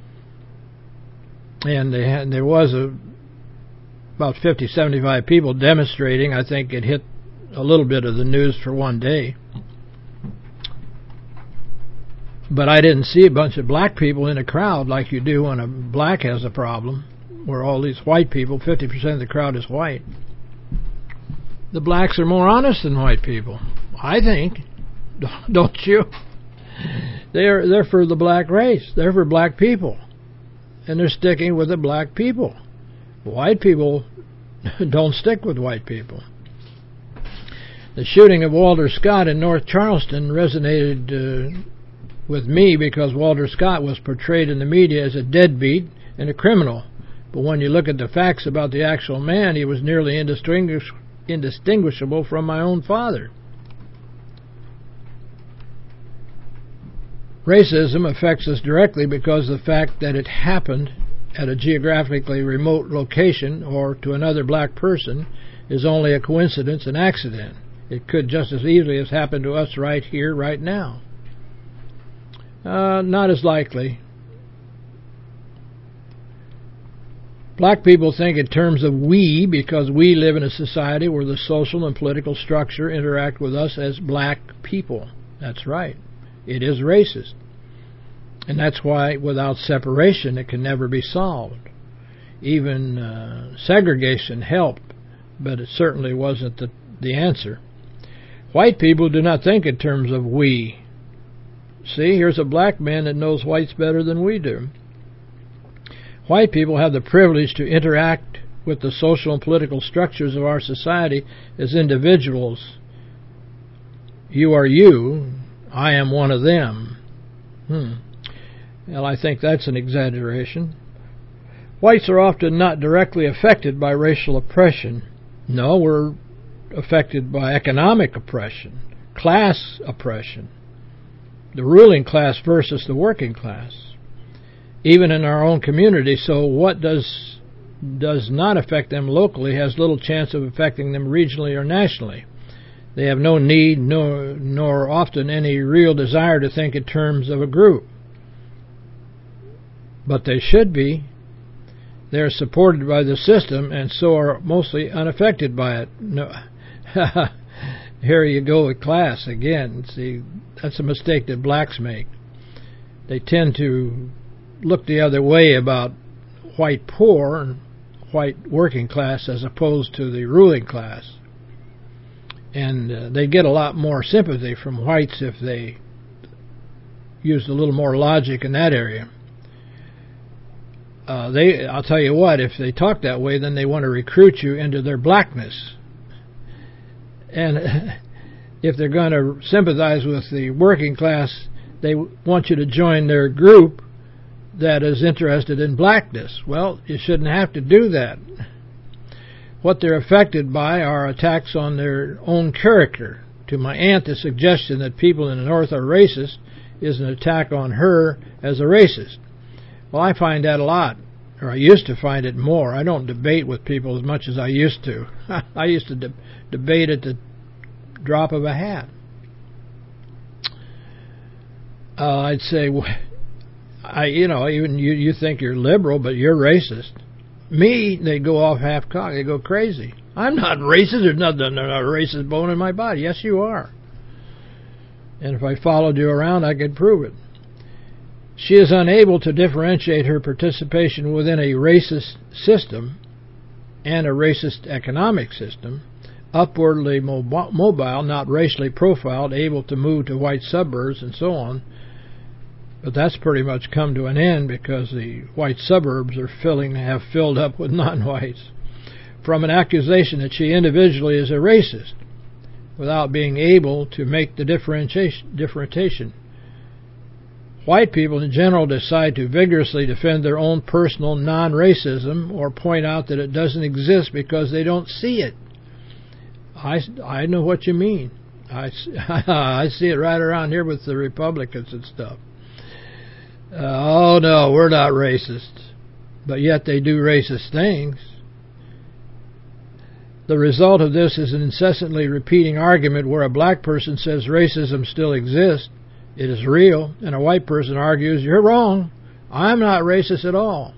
Speaker 2: And there was about 50, 75 people demonstrating. I think it hit a little bit of the news for one day. But I didn't see a bunch of black people in a crowd like you do when a black has a problem, where all these white people, 50% of the crowd is white. The blacks are more honest than white people, I think. Don't you? They're for the black race. They're for black people. And they're sticking with the black people. White people don't stick with white people. The shooting of Walter Scott in North Charleston resonated with me because Walter Scott was portrayed in the media as a deadbeat and a criminal. But when you look at the facts about the actual man, he was nearly indistinguishable from my own father. Racism affects us directly because of the fact that it happened at a geographically remote location or to another black person is only a coincidence, an accident. It could just as easily have happened to us right here, right now. Not as likely. Black people think in terms of we because we live in a society where the social and political structure interact with us as black people. That's right. It is racist. And that's why without separation it can never be solved. Even segregation helped, but it certainly wasn't the answer. White people do not think in terms of we. See, here's a black man that knows whites better than we do. White people have the privilege to interact with the social and political structures of our society as individuals. You are you. I am one of them. Well, I think that's an exaggeration. Whites are often not directly affected by racial oppression. No, we're affected by economic oppression, class oppression. the ruling class versus the working class, even in our own community. So what does not affect them locally has little chance of affecting them regionally or nationally. They have no need, nor often any real desire to think in terms of a group. But they should be. They are supported by the system and so are mostly unaffected by it. No. Here you go with class again. See, that's a mistake that blacks make. They tend to look the other way about white poor and white working class as opposed to the ruling class. And they get a lot more sympathy from whites if they used a little more logic in that area. I'll tell you what, if they talk that way, then they want to recruit you into their blackness. And if they're going to sympathize with the working class, they want you to join their group that is interested in blackness. Well, you shouldn't have to do that. What they're affected by are attacks on their own character. To my aunt, the suggestion that people in the North are racist is an attack on her as a racist. Well, I find that a lot, or I used to find it more. I don't debate with people as much as I used to. I used to debate at the drop of a hat. I'd say, even you think you're liberal, but you're racist. Me, they go off half-cocked. They go crazy. I'm not racist. There's not a racist bone in my body. Yes, you are. And if I followed you around, I could prove it. She is unable to differentiate her participation within a racist system and a racist economic system, upwardly mobile, not racially profiled, able to move to white suburbs and so on. But that's pretty much come to an end because the white suburbs have filled up with non-whites. From an accusation that she individually is a racist, without being able to make the differentiation. White people in general decide to vigorously defend their own personal non-racism or point out that it doesn't exist because they don't see it. I know what you mean. I see it right around here with the Republicans and stuff. Oh no, we're not racist. But yet they do racist things. The result of this is an incessantly repeating argument where a black person says racism still exists, it is real, and a white person argues, you're wrong, I'm not racist at all.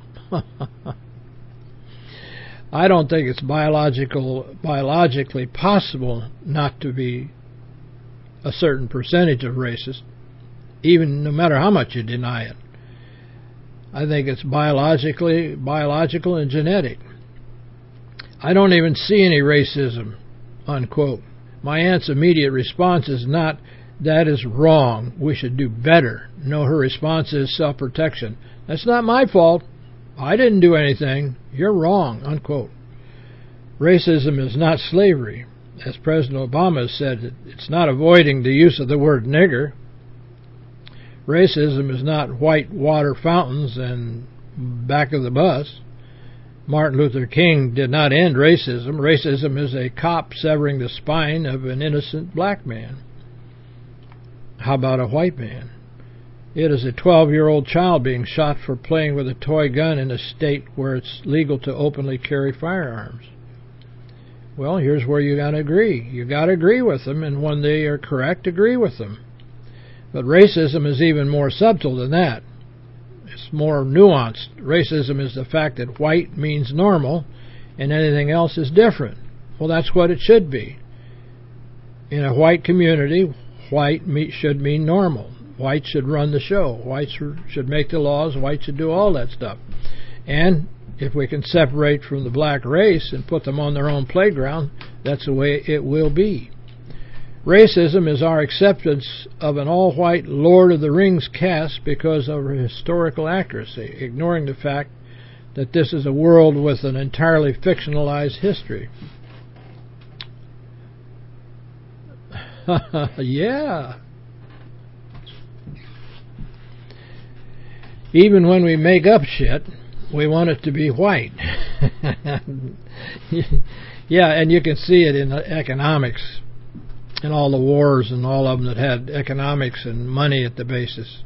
Speaker 2: I don't think it's biologically possible not to be a certain percentage of racist, even no matter how much you deny it. I think it's biological and genetic. I don't even see any racism, unquote. My aunt's immediate response is not, that is wrong, we should do better. No, her response is self-protection. That's not my fault. I didn't do anything. You're wrong, unquote. Racism is not slavery. As President Obama has said, it's not avoiding the use of the word nigger. Racism is not white water fountains and back of the bus. Martin Luther King did not end racism. Racism is a cop severing the spine of an innocent black man. How about a white man? It is a 12-year-old child being shot for playing with a toy gun in a state where it's legal to openly carry firearms. Well, here's where you got to agree. You got to agree with them, and when they are correct, agree with them. But racism is even more subtle than that. It's more nuanced. Racism is the fact that white means normal and anything else is different. Well, that's what it should be. In a white community, white should mean normal. Whites should run the show. Whites should make the laws. Whites should do all that stuff. And if we can separate from the black race and put them on their own playground, that's the way it will be. Racism is our acceptance of an all-white Lord of the Rings cast because of our historical accuracy, ignoring the fact that this is a world with an entirely fictionalized history. Yeah. Even when we make up shit, we want it to be white. Yeah, and you can see it in economics. and all the wars and all of them that had economics and money at the basis.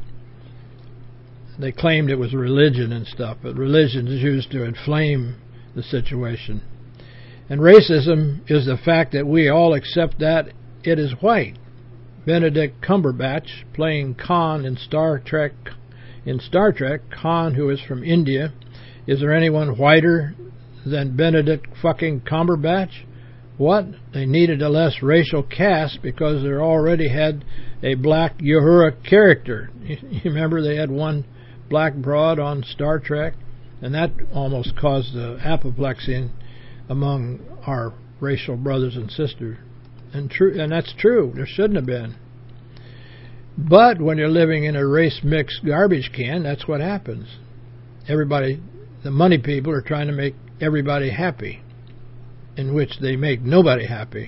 Speaker 2: They claimed it was religion and stuff, but religion is used to inflame the situation. And racism is the fact that we all accept that it is white. Benedict Cumberbatch playing Khan in Star Trek, Khan, who is from India. Is there anyone whiter than Benedict fucking Cumberbatch? What? They needed a less racial cast because they already had a black Uhura character. You remember they had one black broad on Star Trek? And that almost caused the apoplexy among our racial brothers and sisters. And that's true. There shouldn't have been. But when you're living in a race-mixed garbage can, that's what happens. Everybody, the money people, are trying to make everybody happy, in which they make nobody happy.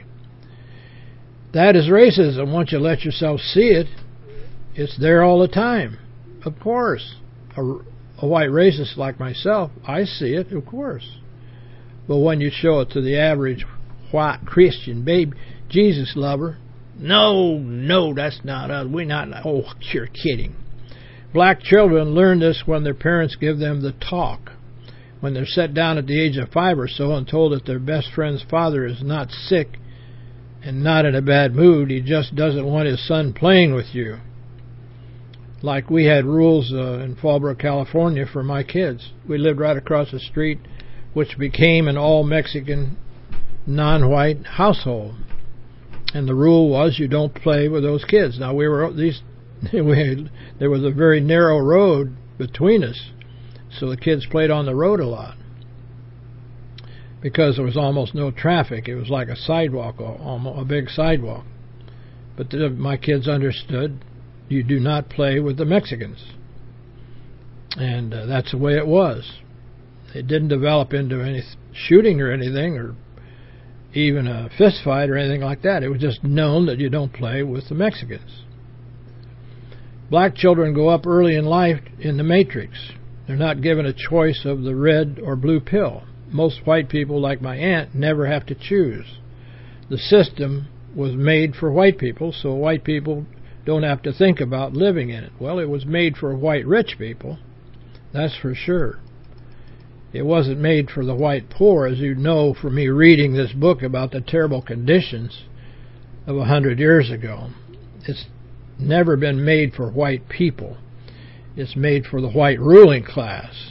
Speaker 2: That is racism. Once you let yourself see it, it's there all the time. Of course. A white racist like myself, I see it, of course. But when you show it to the average white Christian babe, Jesus lover, no, that's not us. We're not. Oh, you're kidding. Black children learn this when their parents give them the talk. When they're set down at the age of 5 or so and told that their best friend's father is not sick and not in a bad mood, he just doesn't want his son playing with you. Like we had rules in Fallbrook, California for my kids. We lived right across the street, which became an all-Mexican, non-white household. And the rule was you don't play with those kids. Now, there was a very narrow road between us, so the kids played on the road a lot. Because there was almost no traffic. It was like a sidewalk, a big sidewalk. But my kids understood you do not play with the Mexicans. And that's the way it was. It didn't develop into any shooting or anything, or even a fist fight or anything like that. It was just known that you don't play with the Mexicans. Black children go up early in life in the matrix. They're not given a choice of the red or blue pill. Most white people, like my aunt, never have to choose. The system was made for white people, so white people don't have to think about living in it. Well, it was made for white rich people, that's for sure. It wasn't made for the white poor, as you know from me reading this book about the terrible conditions of 100 years ago. It's never been made for white people. It's made for the white ruling class.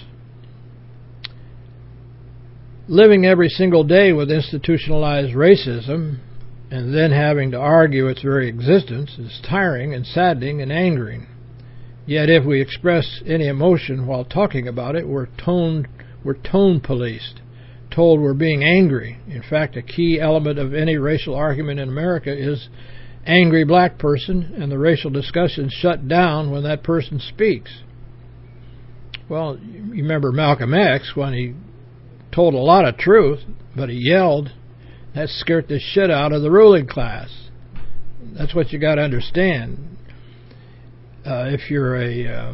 Speaker 2: Living every single day with institutionalized racism and then having to argue its very existence is tiring and saddening and angering. Yet if we express any emotion while talking about it, we're tone policed, told we're being angry. In fact, a key element of any racial argument in America is angry black person, and the racial discussion shut down when that person speaks. Well, you remember Malcolm X when he told a lot of truth, but he yelled. That scared the shit out of the ruling class. That's what you got to understand. If you're a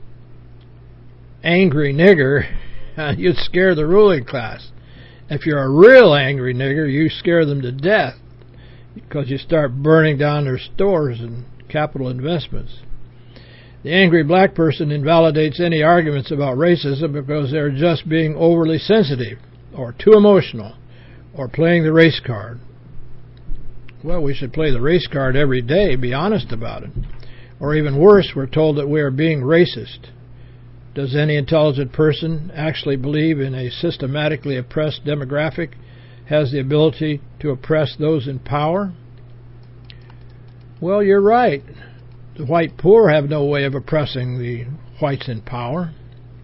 Speaker 2: angry nigger, you'd scare the ruling class. If you're a real angry nigger, you scare them to death because you start burning down their stores and capital investments. The angry black person invalidates any arguments about racism because they're just being overly sensitive or too emotional or playing the race card. Well, we should play the race card every day, be honest about it. Or even worse, we're told that we are being racist. Does any intelligent person actually believe in a systematically oppressed demographic has the ability to oppress those in power? Well, you're right. The white poor have no way of oppressing the whites in power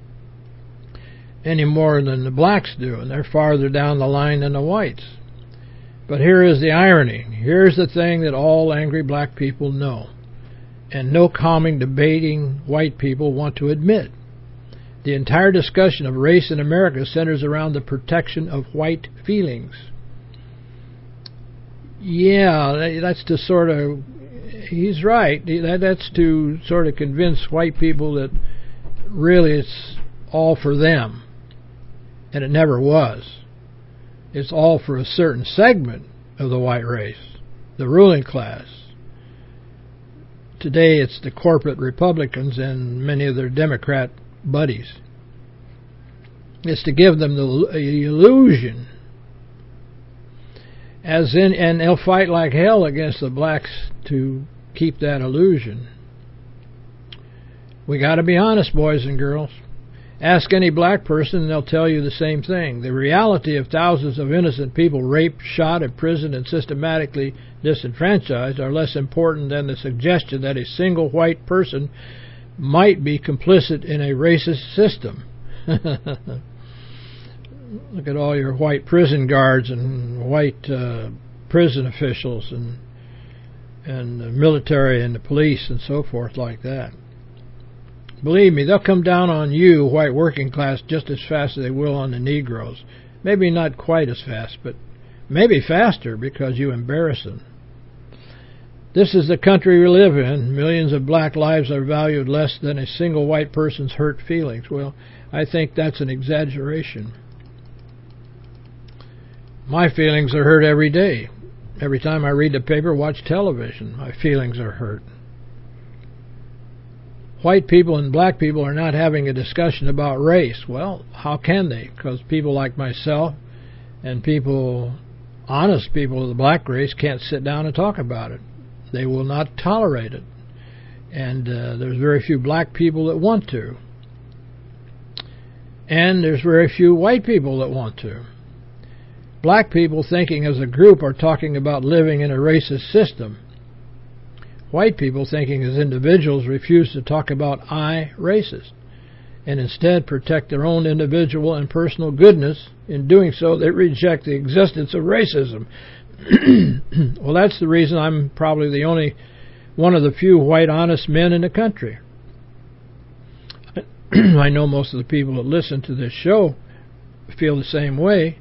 Speaker 2: any more than the blacks do, and they're farther down the line than the whites. But here is the irony. Here's the thing that all angry black people know, and no calming, debating white people want to admit. The entire discussion of race in America centers around the protection of white feelings. Yeah, that's to sort of... He's right. That's to sort of convince white people that really it's all for them. And it never was. It's all for a certain segment of the white race. the ruling class. Today it's the corporate Republicans and many of their Democrat buddies. It's to give them the illusion, and they'll fight like hell against the blacks to keep that illusion. We got to be honest, boys and girls. Ask any black person and they'll tell you the same thing. The reality of thousands of innocent people raped, shot, imprisoned, and systematically disenfranchised are less important than the suggestion that a single white person might be complicit in a racist system. Look at all your white prison guards and white prison officials and the military and the police and so forth like that. Believe me, they'll come down on you, white working class, just as fast as they will on the Negroes. Maybe not quite as fast, but maybe faster because you embarrass them. This is the country we live in. Millions of black lives are valued less than a single white person's hurt feelings. Well, I think that's an exaggeration. My feelings are hurt every day. Every time I read the paper, watch television, my feelings are hurt. White people and black people are not having a discussion about race. Well, how can they? Because people like myself and honest people of the black race can't sit down and talk about it. They will not tolerate it. And there's very few black people that want to. And there's very few white people that want to. Black people thinking as a group are talking about living in a racist system. White people thinking as individuals refuse to talk about I, racist, and instead protect their own individual and personal goodness. In doing so, they reject the existence of racism. Well, that's the reason I'm probably the only one of the few white honest men in the country. I know most of the people that listen to this show feel the same way.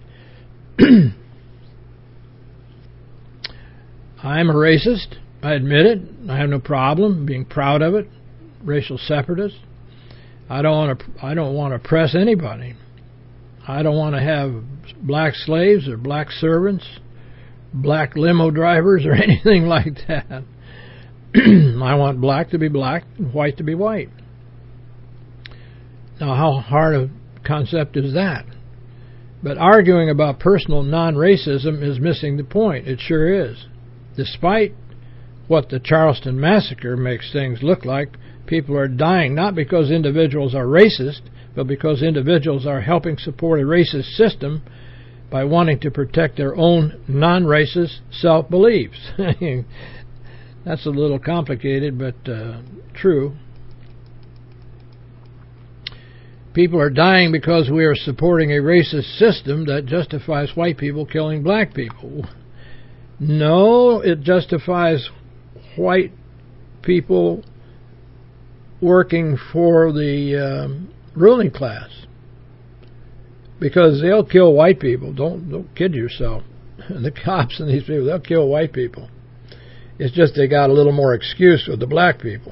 Speaker 2: I'm a racist. I admit it. I have no problem being proud of it. Racial separatist. I don't want to oppress anybody. I don't want to have black slaves or black servants, black limo drivers, or anything like that. I want black to be black and white to be white. Now, how hard a concept is that? But arguing about personal non-racism is missing the point. It sure is. Despite what the Charleston massacre makes things look like, people are dying not because individuals are racist, but because individuals are helping support a racist system by wanting to protect their own non-racist self-beliefs. That's a little complicated, but true. People are dying because we are supporting a racist system that justifies white people killing black people. No, it justifies white people working for the ruling class, because they'll kill white people. Don't kid yourself. The cops and these people, they'll kill white people. It's just they got a little more excuse with the black people.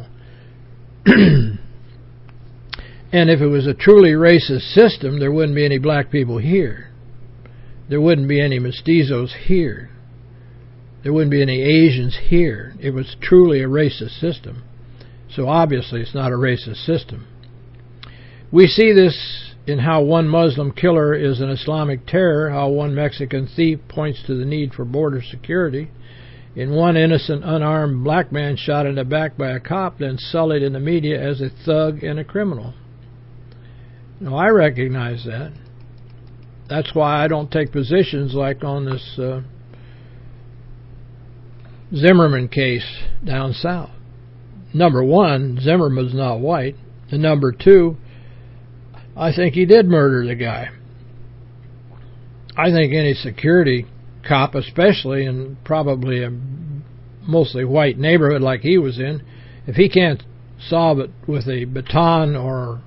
Speaker 2: And if it was a truly racist system, there wouldn't be any black people here. There wouldn't be any mestizos here. There wouldn't be any Asians here. It was truly a racist system. So obviously it's not a racist system. We see this in how one Muslim killer is an Islamic terror, how one Mexican thief points to the need for border security, in one innocent unarmed black man shot in the back by a cop, then sullied in the media as a thug and a criminal. Now, I recognize that. That's why I don't take positions like on this Zimmerman case down south. Number one, Zimmerman's not white. And number two, I think he did murder the guy. I think any security cop, especially in probably a mostly white neighborhood like he was in, if he can't solve it with a baton or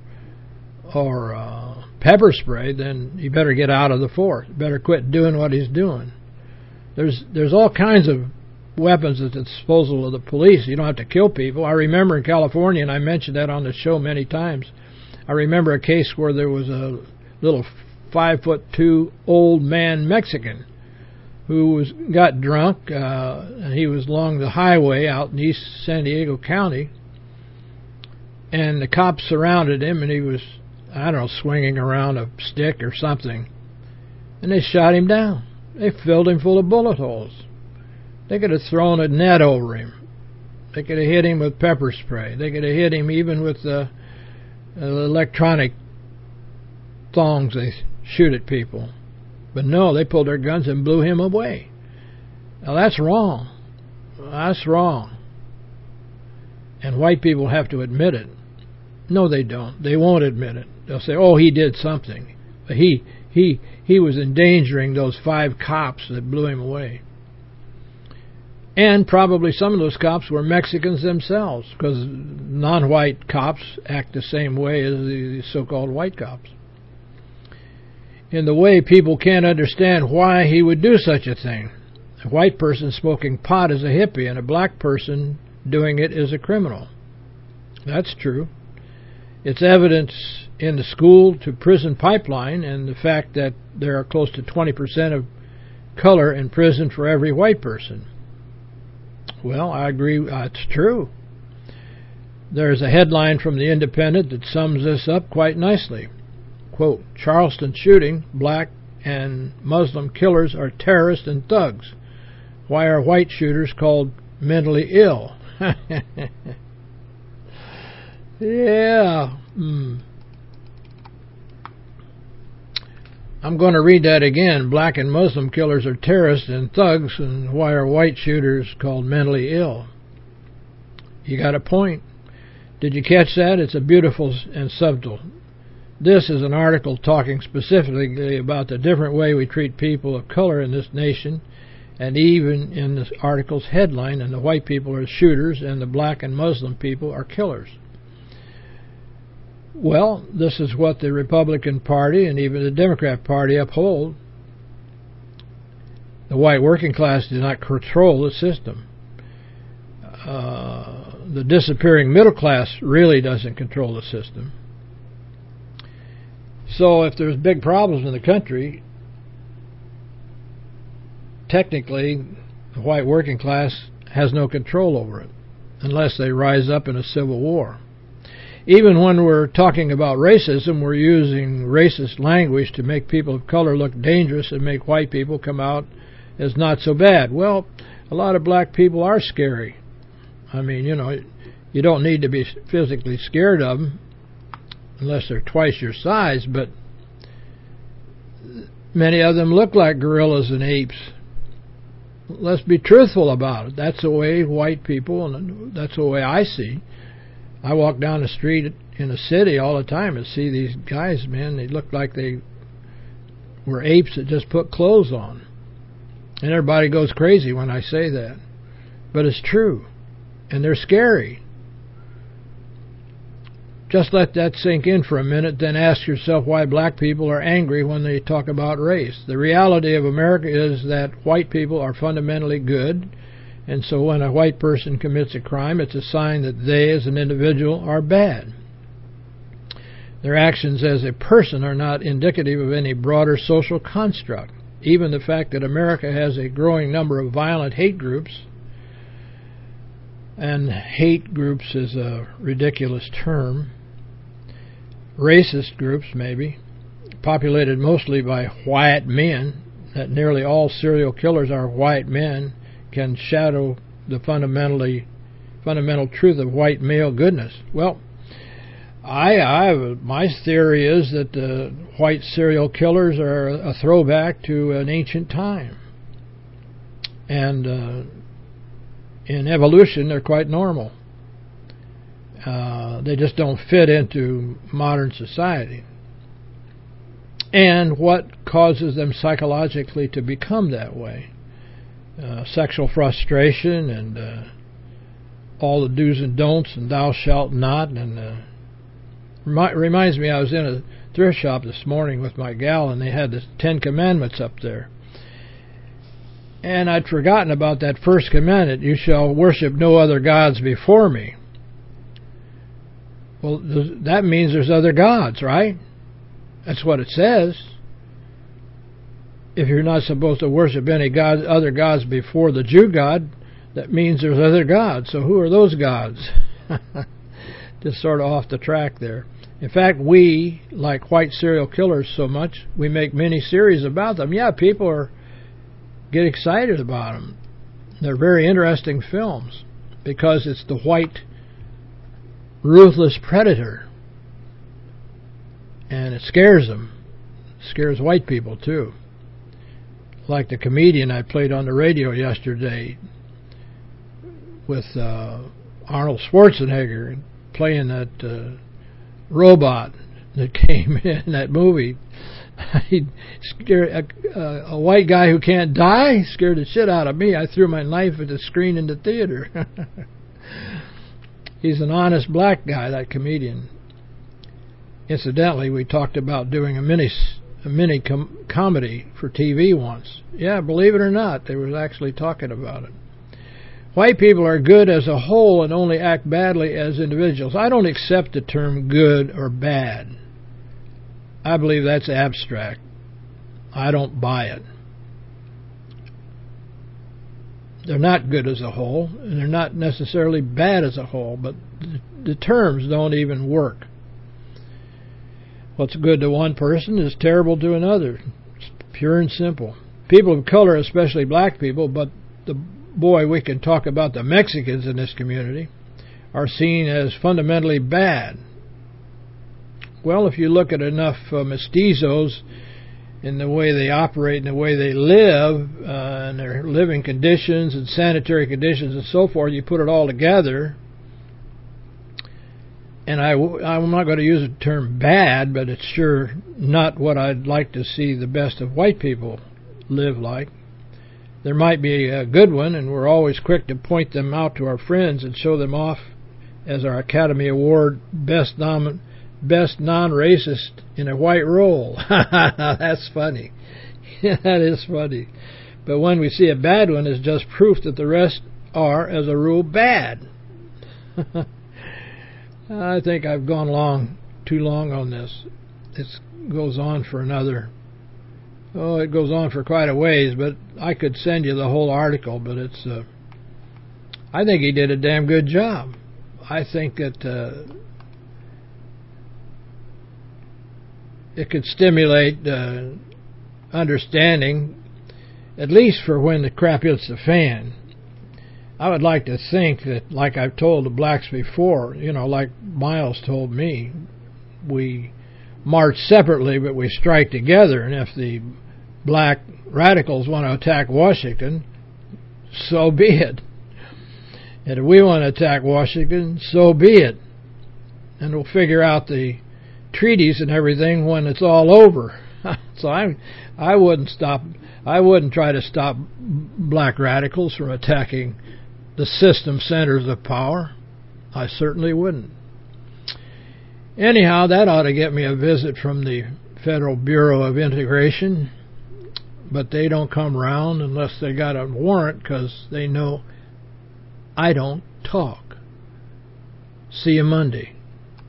Speaker 2: pepper spray, then he better get out of the force. Better quit doing what he's doing. There's all kinds of weapons at the disposal of the police. You don't have to kill people. I remember in California, and I mentioned that on the show many times, I remember a case where there was a little 5'2" old man Mexican who got drunk, and he was along the highway out in East San Diego County, and the cops surrounded him, and he was, I don't know, swinging around a stick or something, and they shot him down. They filled him full of bullet holes. They could have thrown a net over him. They could have hit him with pepper spray. They could have hit him even with the electronic thongs they shoot at people. But no, they pulled their guns and blew him away. Now that's wrong. That's wrong. And white people have to admit it. No, they don't. They won't admit it. They'll say, oh, he did something. But he was endangering those 5 cops that blew him away. And probably some of those cops were Mexicans themselves, because non-white cops act the same way as the so-called white cops. In the way people can't understand why he would do such a thing. A white person smoking pot is a hippie, and a black person doing it is a criminal. That's true. It's evidence in the school-to-prison pipeline and the fact that there are close to 20% of color in prison for every white person. Well, I agree, it's true. There's a headline from the Independent that sums this up quite nicely. Quote, Charleston shooting, black and Muslim killers are terrorists and thugs. Why are white shooters called mentally ill? Yeah. I'm going to read that again. Black and Muslim killers are terrorists and thugs, and why are white shooters called mentally ill? You got a point. Did you catch that? It's a beautiful and subtle. This is an article talking specifically about the different way we treat people of color in this nation, and even in this article's headline, and the white people are shooters and the black and Muslim people are killers. Well, this is what the Republican Party and even the Democrat Party uphold. The white working class do not control the system. The disappearing middle class really doesn't control the system. So if there's big problems in the country, technically the white working class has no control over it unless they rise up in a civil war. Even when we're talking about racism, we're using racist language to make people of color look dangerous and make white people come out as not so bad. Well, a lot of black people are scary. I mean, you don't need to be physically scared of them unless they're twice your size, but many of them look like gorillas and apes. Let's be truthful about it. That's the way white people, and that's the way I see. I walk down the street in a city all the time and see these guys, man, they look like they were apes that just put clothes on. And everybody goes crazy when I say that. But it's true. And they're scary. Just let that sink in for a minute, then ask yourself why black people are angry when they talk about race. The reality of America is that white people are fundamentally good, and so when a white person commits a crime, it's a sign that they as an individual are bad. Their actions as a person are not indicative of any broader social construct. Even the fact that America has a growing number of violent hate groups, and hate groups is a ridiculous term, racist groups maybe, populated mostly by white men, that nearly all serial killers are white men, can shadow the fundamental truth of white male goodness. Well, my theory is that the white serial killers are a throwback to an ancient time. And in evolution, they're quite normal. They just don't fit into modern society. And what causes them psychologically to become that way? Sexual frustration and all the do's and don'ts and thou shalt not. And reminds me, I was in a thrift shop this morning with my gal, and they had the 10 Commandments up there. And I'd forgotten about that first commandment, you shall worship no other gods before me. Well, that means there's other gods, right? That's what it says. if you're not supposed to worship any other gods before the Jew God, that means there's other gods. So who are those gods? Just sort of off the track there. In fact, we, like white serial killers so much, we make mini series about them. Yeah, people get excited about them. They're very interesting films because it's the white, ruthless predator. And it scares them. It scares white people, too. Like the comedian I played on the radio yesterday with Arnold Schwarzenegger playing that robot that came in that movie. He scared a white guy who can't die, scared the shit out of me. I threw my knife at the screen in the theater. He's an honest black guy, that comedian. Incidentally, we talked about doing a mini comedy for TV once. Yeah, believe it or not, they were actually talking about it. White people are good as a whole and only act badly as individuals. I don't accept the term good or bad. I believe that's abstract. I don't buy it. They're not good as a whole, and they're not necessarily bad as a whole, but the terms don't even work. What's good to one person is terrible to another. It's pure and simple. People of color, especially black people, but we can talk about the Mexicans in this community, are seen as fundamentally bad. Well, if you look at enough mestizos in the way they operate and the way they live, and their living conditions and sanitary conditions and so forth, you put it all together, and I'm not going to use the term bad, but it's sure not what I'd like to see the best of white people live like. There might be a good one, and we're always quick to point them out to our friends and show them off as our Academy Award best non-racist in a white role. That's funny. That is funny. But when we see a bad one, it's just proof that the rest are, as a rule, bad. I think I've gone too long on this. It goes on for it goes on for quite a ways, but I could send you the whole article, but I think he did a damn good job. I think that it could stimulate understanding, at least for when the crap hits the fan. I would like to think that, like I've told the blacks before, like Miles told me, we march separately, but we strike together. And if the black radicals want to attack Washington, so be it. And if we want to attack Washington, so be it. And we'll figure out the treaties and everything when it's all over. So I wouldn't try to stop black radicals from attacking the system centers of power. I certainly wouldn't. Anyhow, that ought to get me a visit from the Federal Bureau of Integration, but they don't come around unless they got a warrant, because they know I don't talk. See you Monday.